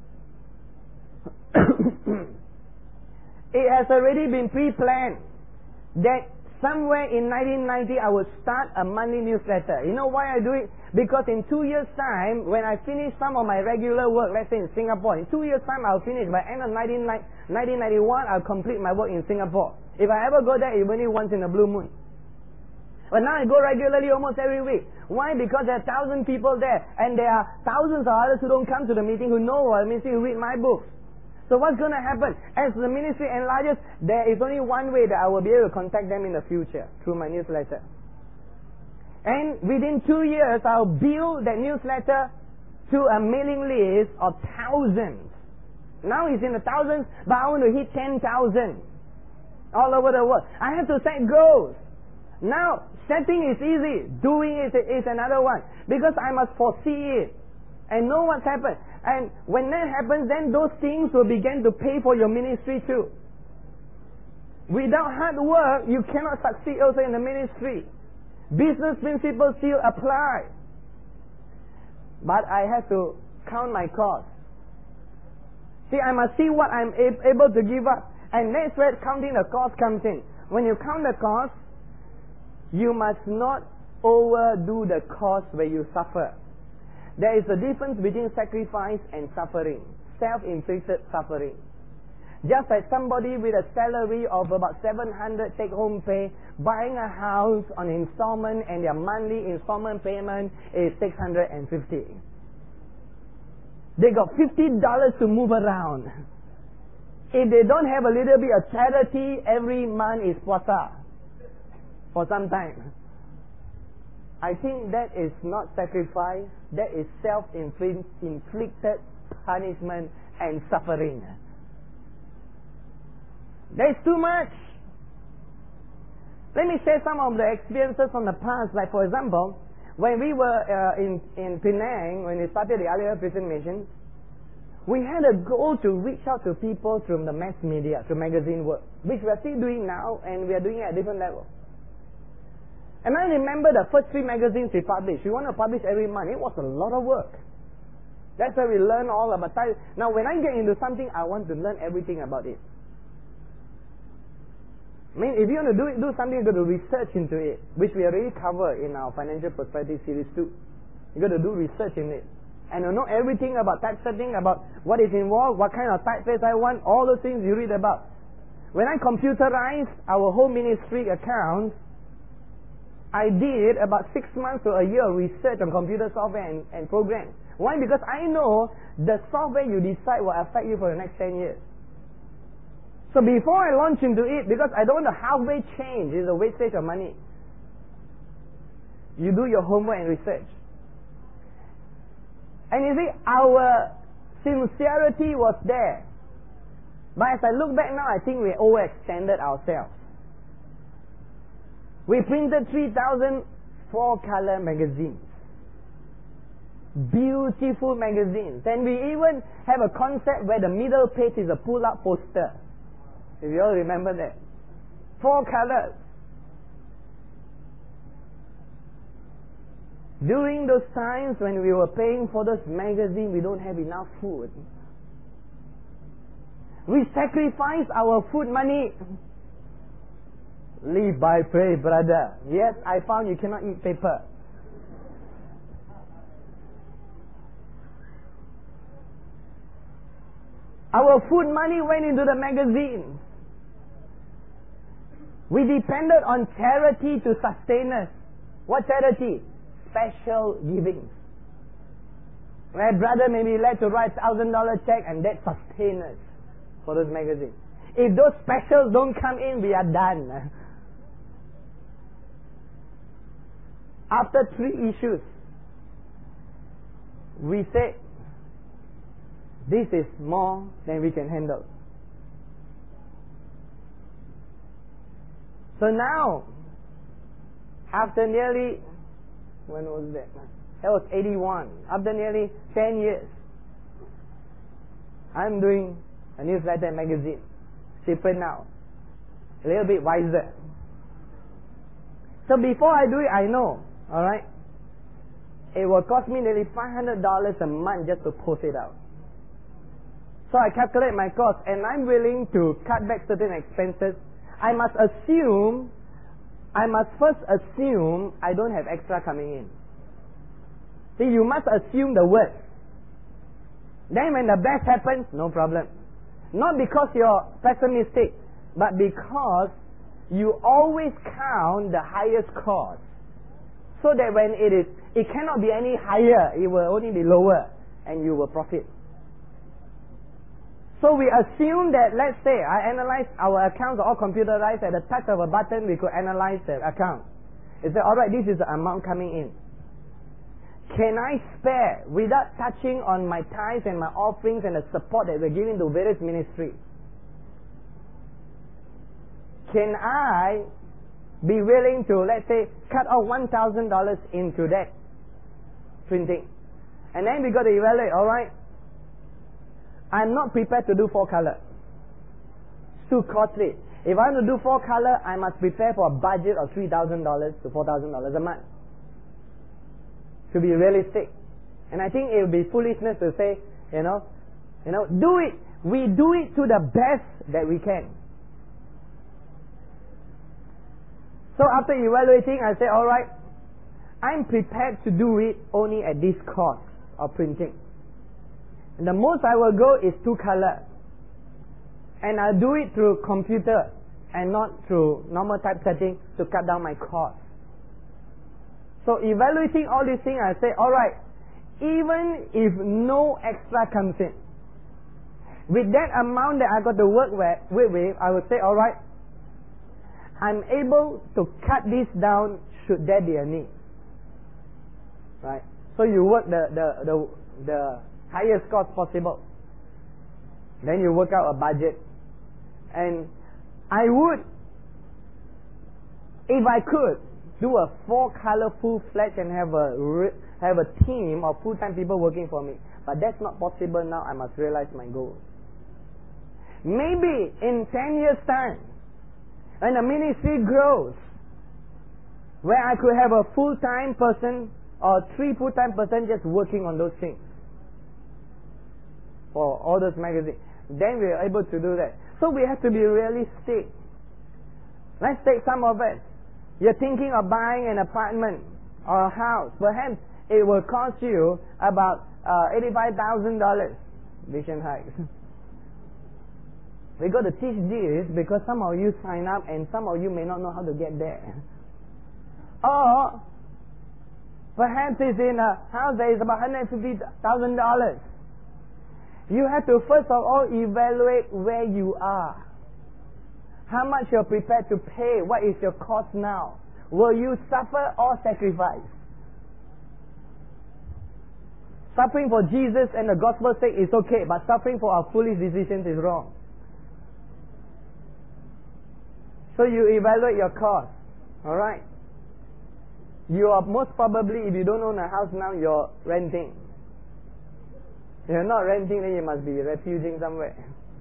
It has already been pre-planned that somewhere in nineteen ninety I will start a monthly newsletter. You know why I do it? Because in two years' time, when I finish some of my regular work, let's say in Singapore, in two years' time I'll finish. By end of nineteen ninety-one, I'll complete my work in Singapore. If I ever go there, it's only once in a blue moon. But now I go regularly almost every week. Why? Because there are thousand people there, and there are thousands of others who don't come to the meeting, who know what ministry, who read my books. So what's going to happen? As the ministry enlarges, there is only one way that I will be able to contact them in the future, through my newsletter. And within two years, I'll build that newsletter to a mailing list of thousands. Now it's in the thousands, but I want to hit ten thousand all over the world. I have to set goals. Now, setting is easy. Doing it is another one. Because I must foresee it and know what's happened. And when that happens, then those things will begin to pay for your ministry too. Without hard work, you cannot succeed also in the ministry. Business principles still apply. But I have to count my costs. See, I must see what I'm able to give up. And that's where counting the cost comes in. When you count the cost, you must not overdo the cost where you suffer. There is a difference between sacrifice and suffering. Self-inflicted suffering. Just like somebody with a salary of about seven hundred take-home pay, buying a house on installment and their monthly installment payment is six hundred fifty. They got fifty dollars to move around. If they don't have a little bit of charity, every month is puasa for some time. I think that is not sacrifice, that is self-inflicted punishment and suffering. That's too much. Let me share some of the experiences from the past. Like for example, when we were uh, in, in Penang, when we started the Aliyah Prison Mission, we had a goal to reach out to people through the mass media, through magazine work, which we are still doing now, and we are doing it at a different level. And I remember the first three magazines we published. We want to publish every month. It was a lot of work. That's where we learn all about time. Now, when I get into something, I want to learn everything about it. I mean, if you want to do it, do something, you got to research into it, which we already cover in our Financial Prosperity Series two. You got to do research in it. And you know everything about typesetting, about what is involved, what kind of typeface I want, all those things you read about. When I computerized our whole ministry accounts, I did about six months to a year of research on computer software and, and programs. Why? Because I know the software you decide will affect you for the next ten years. So before I launch into it, because I don't want to halfway change, it's a wastage of money. You do your homework and research. And you see, our sincerity was there. But as I look back now, I think we overextended ourselves. We printed three thousand four-color magazines. Beautiful magazines. And we even have a concept where the middle page is a pull-up poster. If you all remember that. Four colors. During those times when we were paying for those magazines, we don't have enough food. We sacrifice our food money. Live by prayer, brother. Yes, I found you cannot eat paper. Our food money went into the magazine. We depended on charity to sustain us. What charity? Special giving. My brother may be led to write a thousand dollar check, and that sustains us for those magazines. If those specials don't come in, we are done. After three issues, we said, this is more than we can handle. So now, after nearly, when was that? That was eighty-one. After nearly ten years, I'm doing a newsletter and magazine. Cheaper now. A little bit wiser. So before I do it, I know, alright, it will cost me nearly five hundred dollars a month just to post it out. So I calculate my cost, and I'm willing to cut back certain expenses. I must assume, I must first assume I don't have extra coming in. See, you must assume the worst. Then when the best happens, no problem. Not because you're pessimistic, but because you always count the highest cost. So that when it is, it cannot be any higher, it will only be lower, and you will profit. So we assume that, let's say, I analyze our accounts are all computerized. At the touch of a button, we could analyze the account. It said, alright, this is the amount coming in. Can I spare, without touching on my tithes and my offerings and the support that we're giving to various ministries? Can I be willing to, let's say, cut off one thousand dollars into that printing? And then we got to evaluate, alright, I'm not prepared to do four color. It's too costly. If I want to do four color, I must prepare for a budget of three thousand dollars to four thousand dollars a month. To be realistic. And I think it would be foolishness to say, you know, you know, do it. We do it to the best that we can. So after evaluating, I say, alright, I'm prepared to do it only at this cost of printing. And the most I will go is two color. And I'll do it through computer and not through normal typesetting to cut down my cost. So evaluating all these things, I say, alright, even if no extra comes in, with that amount that I got to work with, with I would say, alright, I'm able to cut this down should there be a need. Right? So you work the, the, the, the highest cost possible. Then you work out a budget. And I would, if I could, do a four color full fledged and have a have a team of full time people working for me. But that's not possible now. I must realize my goal. Maybe in ten years time, when the ministry grows, where I could have a full time person or three full time person just working on those things for all those magazines, then we are able to do that. So we have to be realistic. Let's take some of it. You're thinking of buying an apartment or a house. Perhaps it will cost you about uh, eighty-five thousand dollars. Vision Heights. We got to teach this because some of you sign up and some of you may not know how to get there. Or perhaps it's in a house that is about one hundred fifty thousand dollars. You have to first of all evaluate where you are. How much you're prepared to pay? What is your cost now? Will you suffer or sacrifice? Suffering for Jesus and the gospel's sake is okay, but suffering for our foolish decisions is wrong. So you evaluate your cost. Alright? You are most probably, if you don't own a house now, you're renting. If you're not renting, then you must be refuging somewhere.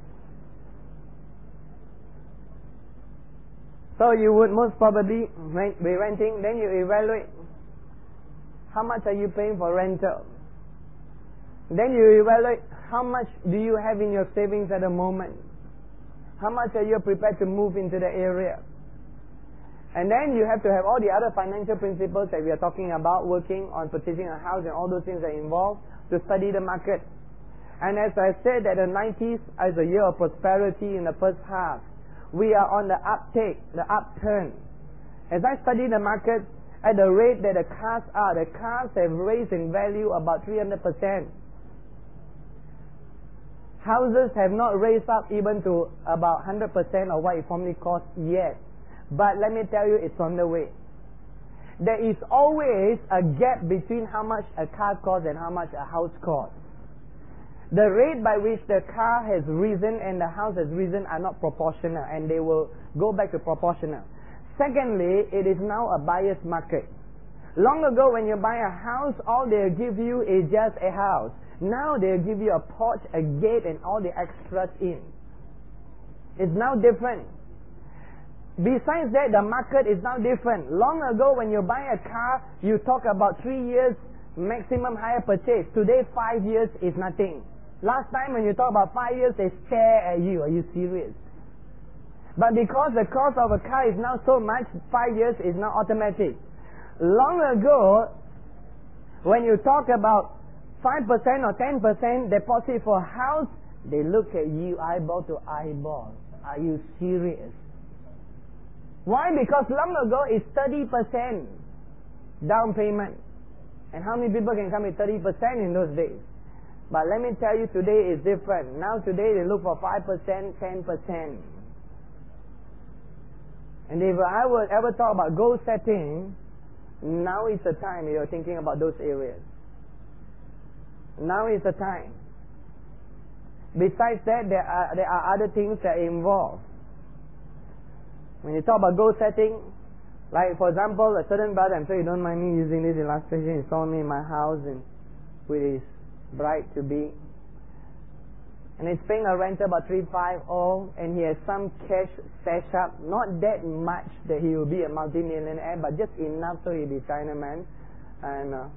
So you would most probably rent, be renting, then you evaluate how much are you paying for rental. Then you evaluate how much do you have in your savings at the moment. How much are you prepared to move into the area. And then you have to have all the other financial principles that we are talking about, working on purchasing a house and all those things that are involved, to study the market. And as I said, that the nineties is a year of prosperity in the first half. We are on the uptake, the upturn. As I study the market, at the rate that the cars are, the cars have raised in value about three hundred percent. Houses have not raised up even to about one hundred percent of what it formerly cost yet. But let me tell you, it's on the way. There is always a gap between how much a car costs and how much a house costs. The rate by which the car has risen and the house has risen are not proportional, and they will go back to proportional. Secondly, it is now a buyer's market. Long ago, when you buy a house, all they'll give you is just a house. Now they'll give you a porch, a gate, and all the extras in. It's now different. Besides that, the market is now different. Long ago, when you buy a car, you talk about three years maximum hire purchase. Today, five years is nothing. Last time when you talk about five years, they stare at you. Are you serious? But because the cost of a car is now so much, five years is now automatic. Long ago, when you talk about five percent or ten percent deposit for a house, they look at you eyeball to eyeball. Are you serious? Why? Because long ago it's thirty percent down payment. And how many people can come with thirty percent in those days? But let me tell you, today is different. Now today they look for five percent, ten percent. And if I would ever talk about goal setting, now is the time you're thinking about those areas. Now is the time. Besides that, there are, there are other things that are involved. When you talk about goal setting, like for example, a certain brother, I'm sure you don't mind me using this illustration, he saw me in my house and with his bride-to-be. And he's paying a rental about three five oh, and he has some cash stashed up, not that much that he will be a multi-millionaire, but just enough so he'll be Chinaman. And uh,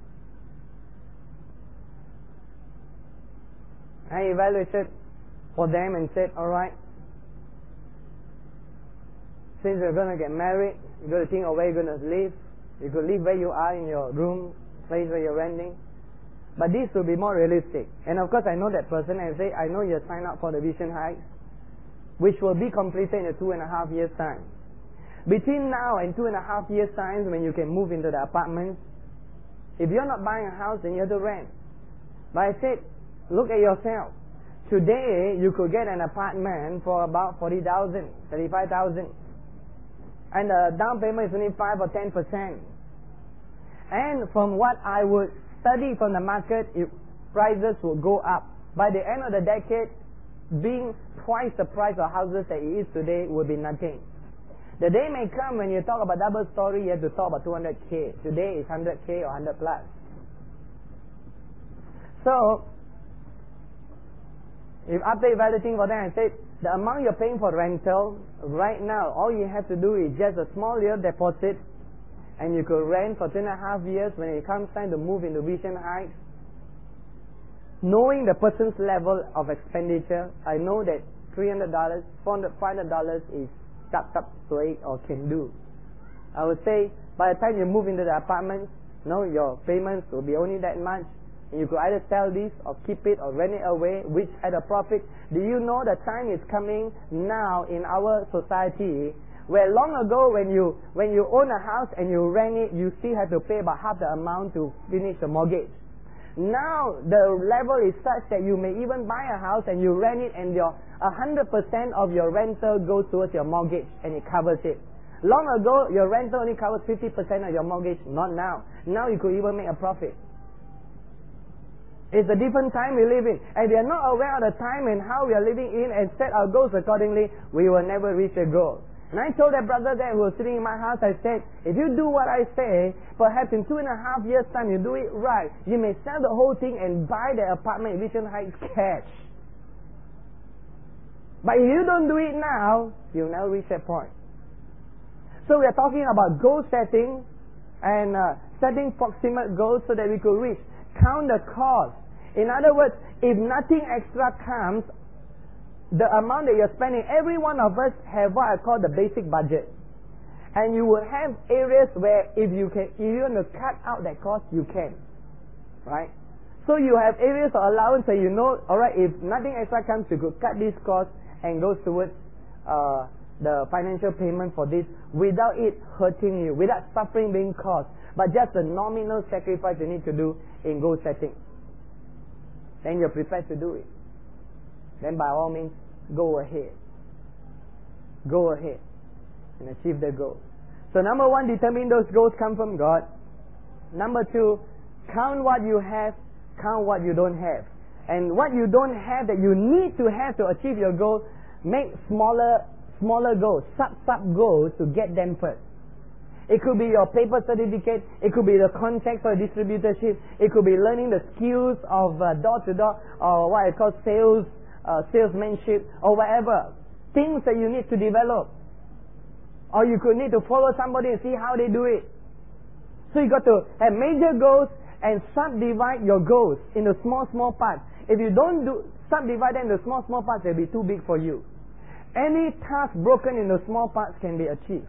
I evaluated for them and said, alright, since you're going to get married, you're going to think of where you're going to live. You could live where you are in your room, place where you're renting. But this will be more realistic. And of course I know that person and I say, I know you signed up for the Vision Heights, which will be completed in a two and a half years time. Between now and two and a half years time, when you can move into the apartments, if you're not buying a house, then you have to rent. But I said, look at yourself. Today, you could get an apartment for about forty thousand, thirty-five thousand. And the down payment is only five or ten percent. And from what I would study from the market, if prices will go up. By the end of the decade, being twice the price of houses that it is today will be nothing. The day may come when you talk about double story, you have to talk about two hundred K. Today is one hundred K or one hundred plus. So, if after evaluating for them, I said, the amount you're paying for rental, right now, all you have to do is just a small little deposit, and you could rent for two and a half years. When it comes time to move into Vision Heights, knowing the person's level of expenditure, I know that three hundred dollars, four hundred dollars, five hundred dollars is tap tap sway or can do. I would say by the time you move into the apartment, no, your payments will be only that much. And you could either sell this or keep it or rent it away, which at a profit. Do you know the time is coming now in our society where long ago when you when you own a house and you rent it, you still have to pay about half the amount to finish the mortgage. Now the level is such that you may even buy a house and you rent it and your one hundred percent of your rental goes towards your mortgage and it covers it. Long ago, your rental only covers fifty percent of your mortgage. Not now. Now you could even make a profit. It's a different time we live in. And we are not aware of the time and how we are living in and set our goals accordingly, we will never reach the goal. And I told that brother there who was sitting in my house, I said, if you do what I say, perhaps in two and a half years' time you do it right, you may sell the whole thing and buy the apartment in Vision Heights cash. But if you don't do it now, you'll never reach that point. So we are talking about goal setting and uh, setting proximate goals so that we could reach. Count the cost. In other words, if nothing extra comes, the amount that you're spending, every one of us have what I call the basic budget. And you will have areas where if you can, if you want to cut out that cost, you can. Right? So you have areas of allowance where you know, alright, if nothing extra comes, you could cut this cost and goes towards uh, the financial payment for this without it hurting you, without suffering being caused, but just the nominal sacrifice you need to do in goal setting. Then you're prepared to do it. Then by all means, go ahead. Go ahead and achieve the goal. So number one, determine those goals come from God. Number two, count what you have, count what you don't have. And what you don't have that you need to have to achieve your goal, make smaller, smaller goals, sub-sub goals to get them first. It could be your paper certificate. It could be the contacts for distributorship. It could be learning the skills of uh, door-to-door or what I call sales, uh, salesmanship or whatever. Things that you need to develop. Or you could need to follow somebody and see how they do it. So you got to have major goals and subdivide your goals into small, small parts. If you don't do subdivide them into small, small parts, they'll be too big for you. Any task broken into small parts can be achieved.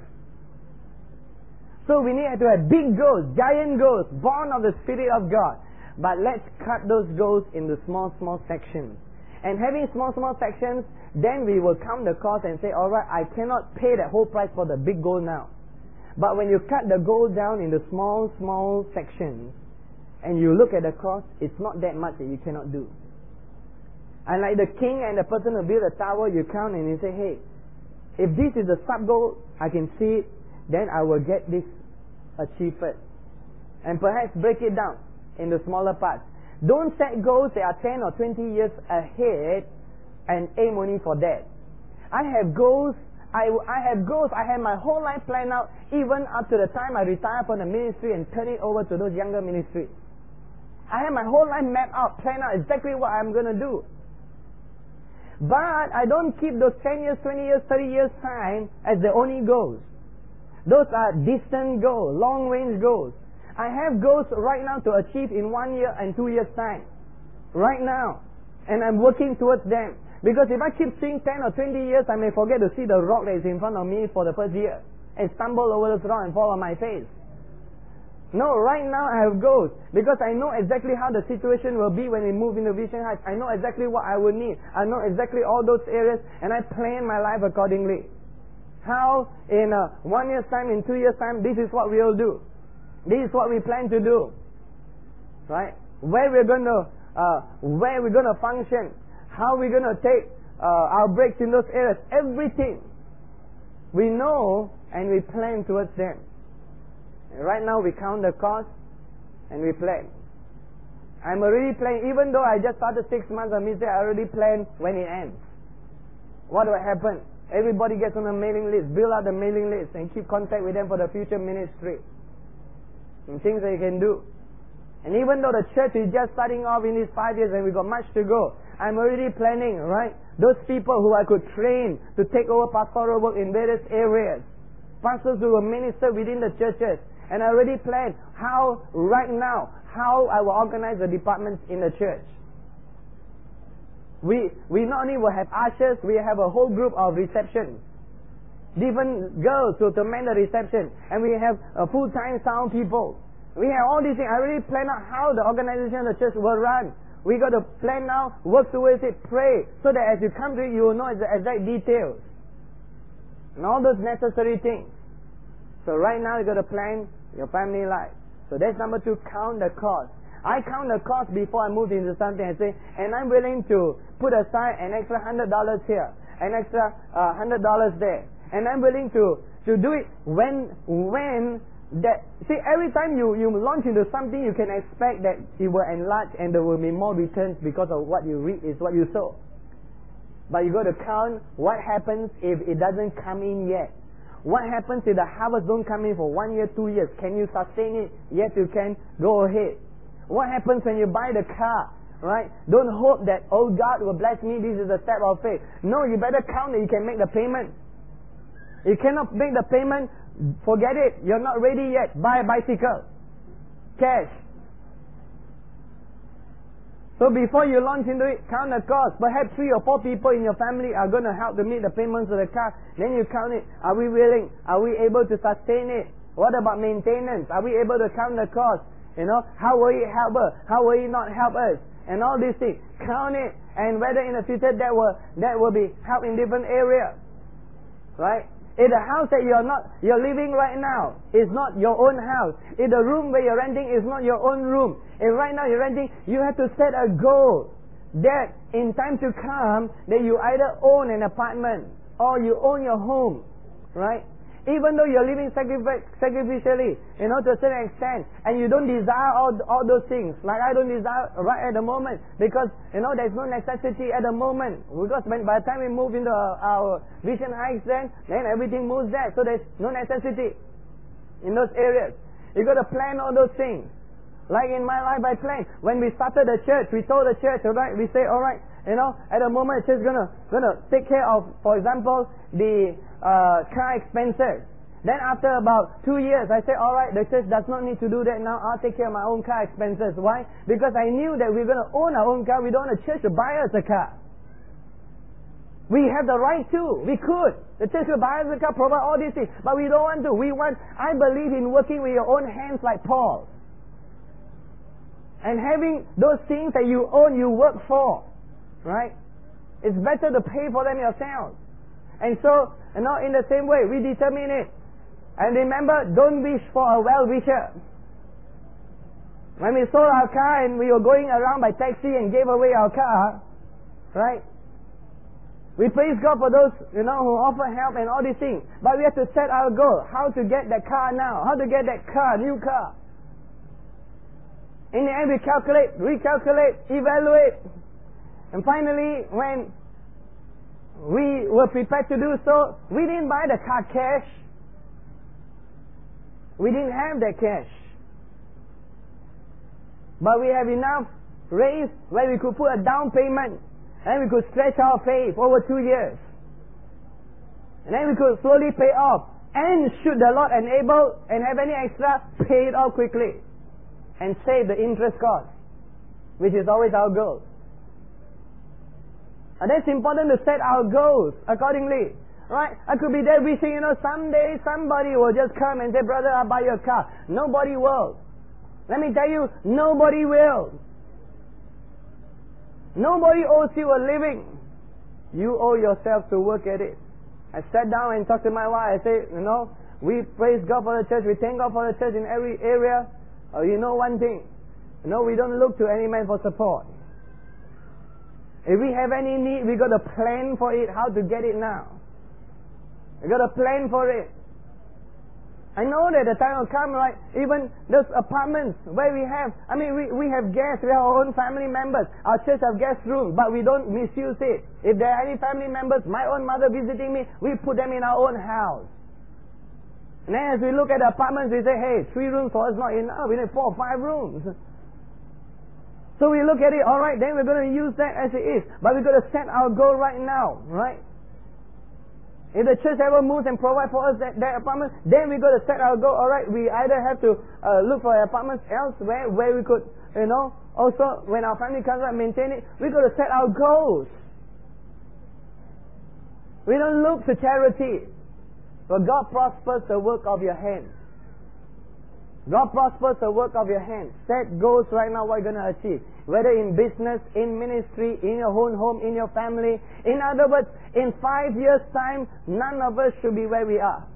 So we need to have big goals, giant goals, born of the Spirit of God. But let's cut those goals into small, small sections. And having small, small sections, then we will count the cost and say, alright, I cannot pay that whole price for the big goal now. But when you cut the goal down into small, small sections, and you look at the cost, it's not that much that you cannot do. And like the king and the person who built a tower, you count and you say, hey, if this is the sub-goal, I can see it, then I will get this achieved first. And perhaps break it down into smaller parts. Don't set goals that are ten or twenty years ahead and aim only for that. I have goals, I, I have goals, I have my whole life planned out, even up to the time I retire from the ministry and turn it over to those younger ministries. I have my whole life mapped out, planned out exactly what I'm going to do. But I don't keep those ten years, twenty years, thirty years time as the only goals. Those are distant goals, long range goals. I have goals right now to achieve in one year and two years time. Right now. And I'm working towards them. Because if I keep seeing ten or twenty years, I may forget to see the rock that is in front of me for the first year. And stumble over this rock and fall on my face. No, right now I have goals. Because I know exactly how the situation will be when we move into Vision Heights. I know exactly what I will need. I know exactly all those areas. And I plan my life accordingly. How in uh, one year's time, in two years' time, this is what we will do. This is what we plan to do. Right? Where we're going to, uh, where we're going to function. How we're going to take uh, our breaks in those areas. Everything. We know and we plan towards them. And right now we count the cost and we plan. I'm already planning, even though I just started six months of ministry, I already plan when it ends. What will happen? Everybody gets on a mailing list, build out the mailing list and keep contact with them for the future ministry. And things that you can do. And even though the church is just starting off in these five years and we've got much to go, I'm already planning, right? Those people who I could train to take over pastoral work in various areas. Pastors who will minister within the churches. And I already planned how, right now, how I will organize the departments in the church. We we not only will have ushers, we have a whole group of reception. Different girls to, to man the reception. And we have a full-time sound people. We have all these things. I already planned out how the organization of the church will run. We got to plan now, work towards it, pray, so that as you come to it, you will know the exact details. And all those necessary things. So right now you got to plan your family life. So that's number two, count the cost. I count the cost before I move into something and say, and I'm willing to put aside an extra hundred dollars here, an extra uh, hundred dollars there, and I'm willing to to do it when when that. See, every time you you launch into something, you can expect that it will enlarge and there will be more returns because of what you reap is what you sow. But you got to count what happens if it doesn't come in yet. What happens if the harvest don't come in for one year, two years? Can you sustain it? Yes, you can. Go ahead. What happens when you buy the car? Right? Don't hope that, oh, God will bless me, this is a step of faith. No, you better count that you can make the payment. You cannot make the payment, forget it. You're not ready yet. Buy a bicycle. Cash. So before you launch into it, count the cost. Perhaps three or four people in your family are going to help to meet the payments of the car. Then you count it. Are we willing? Are we able to sustain it? What about maintenance? Are we able to count the cost? You know, how will it help us? How will it not help us? And all these things. Count it. And whether in the future that will, that will be help in different areas. Right? If the house that you're not, you're living right now is not your own house. If the room where you're renting is not your own room. If right now you're renting, you have to set a goal that in time to come, that you either own an apartment or you own your home. Right? Even though you're living sacrificially, you know, to a certain extent, and you don't desire all, all those things, like I don't desire right at the moment, because, you know, there's no necessity at the moment. Because when, by the time we move into our, our Vision Heights then, then everything moves there, so there's no necessity in those areas. You got to plan all those things. Like in my life, I planned. When we started the church, we told the church, alright, we say, alright, you know, at the moment, the church is gonna, gonna take care of, for example, the uh, car expenses. Then after about two years, I said, all right, the church does not need to do that now. I'll take care of my own car expenses. Why? Because I knew that we're going to own our own car. We don't want a church to buy us a car. We have the right to. We could. The church will buy us a car, provide all these things. But we don't want to. We want, I believe in working with your own hands like Paul. And having those things that you own, you work for. Right? It's better to pay for them yourself. And so, you know, in the same way, we determine it. And remember, don't wish for a well-wisher. When we sold our car and we were going around by taxi and gave away our car, right? We praise God for those, you know, who offer help and all these things. But we have to set our goal. How to get that car now. How to get that car, new car. In the end, we calculate, recalculate, evaluate. And finally, when we were prepared to do so, we didn't buy the car cash. We didn't have that cash. But we have enough raised where we could put a down payment and we could stretch our faith over two years. And then we could slowly pay off. And should the Lord enable and have any extra, pay it off quickly. And save the interest cost, which is always our goal. And that's important to set our goals accordingly. Right? I could be there wishing, you know, someday somebody will just come and say, brother, I'll buy your car. Nobody will. Let me tell you, nobody will. Nobody owes you a living. You owe yourself to work at it. I sat down and talked to my wife. I said, you know, we praise God for the church. We thank God for the church in every area. Oh, you know one thing. You know, we don't look to any man for support. If we have any need, we got to plan for it, how to get it now. We got to plan for it. I know that the time will come, right? Even those apartments where we have, I mean, we, we have guests, we have our own family members. Our church have guest rooms, but we don't misuse it. If there are any family members, my own mother visiting me, we put them in our own house. And then as we look at the apartments, we say, hey, three rooms for us not enough. We need four or five rooms. So we look at it, all right, then we're going to use that as it is. But we've got to set our goal right now, right? If the church ever moves and provide for us that, that apartment, then we've got to set our goal. All right, we either have to uh, look for apartments elsewhere where we could, you know, also when our family comes out and maintain it, we've got to set our goals. We don't look to charity, but God prospers the work of your hands. God prospers the work of your hands. Set goals right now what you're going to achieve. Whether in business, in ministry, in your own home, in your family. In other words, in five years' time, none of us should be where we are.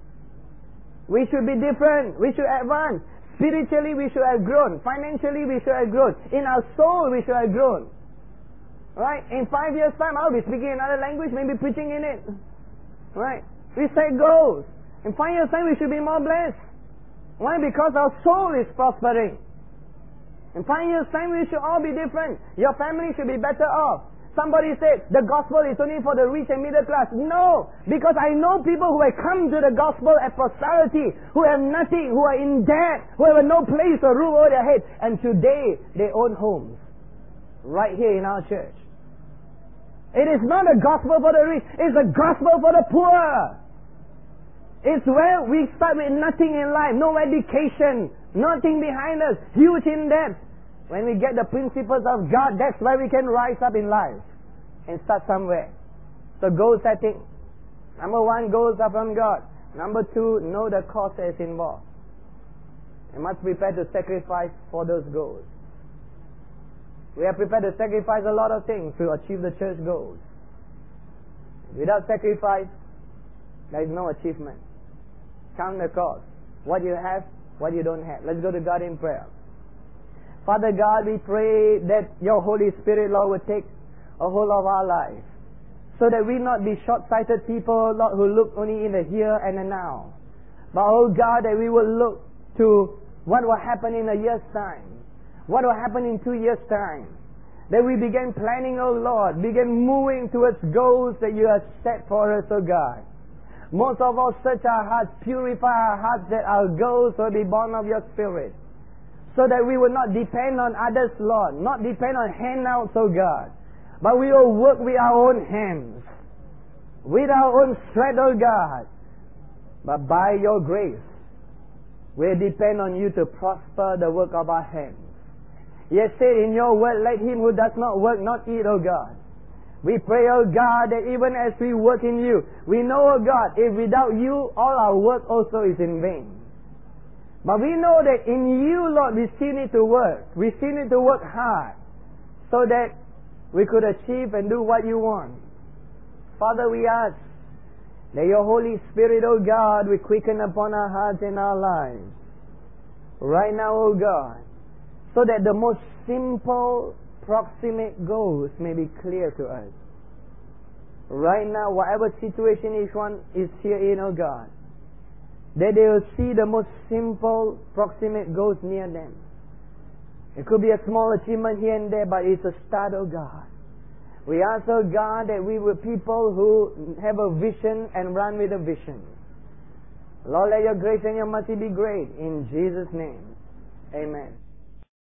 We should be different. We should advance. Spiritually, we should have grown. Financially, we should have grown. In our soul, we should have grown. Right? In five years' time, I'll be speaking another language, maybe preaching in it. Right? We set goals. In five years' time, we should be more blessed. Why? Because our soul is prospering. In five years' time, we should all be different. Your family should be better off. Somebody said, the gospel is only for the rich and middle class. No! Because I know people who have come to the gospel at prosperity, who have nothing, who are in debt, who have no place or roof over their head, and today they own homes. Right here in our church. It is not a gospel for the rich, it's a gospel for the poor. It's where we start with nothing in life, no education, nothing behind us, huge in debt. When we get the principles of God, that's where we can rise up in life and start somewhere. So goal setting. Number one, goals are from God. Number two, know the cost that's involved. You must prepare to sacrifice for those goals. We are prepared to sacrifice a lot of things to achieve the church goals. Without sacrifice, there is no achievement. Count the cost. What you have, what you don't have. Let's go to God in prayer. Father God, we pray that your Holy Spirit, Lord, will take a hold of our lives, so that we not be short-sighted people, Lord, who look only in the here and the now. But, oh God, that we will look to what will happen in a year's time, what will happen in two years' time. That we begin planning, oh Lord, begin moving towards goals that you have set for us, oh God. Most of all, search our hearts, purify our hearts, that our goals will be born of your Spirit. So that we will not depend on others, Lord, not depend on handouts, oh God. But we will work with our own hands, with our own strength, oh God. But by your grace, we depend on you to prosper the work of our hands. You said in your word, let him who does not work not eat, O God. We pray, O God, that even as we work in you, we know, O God, if without you, all our work also is in vain. But we know that in you, Lord, we still need to work. We still need to work hard so that we could achieve and do what you want. Father, we ask that your Holy Spirit, O God, will quicken upon our hearts and our lives right now, O God, so that the most simple, proximate goals may be clear to us. Right now, whatever situation each one is here in, O God, that they will see the most simple, proximate goals near them. It could be a small achievement here and there, but it's a start, O God. We ask, O God, that we were people who have a vision and run with a vision. Lord, let your grace and your mercy be great. In Jesus' name, amen.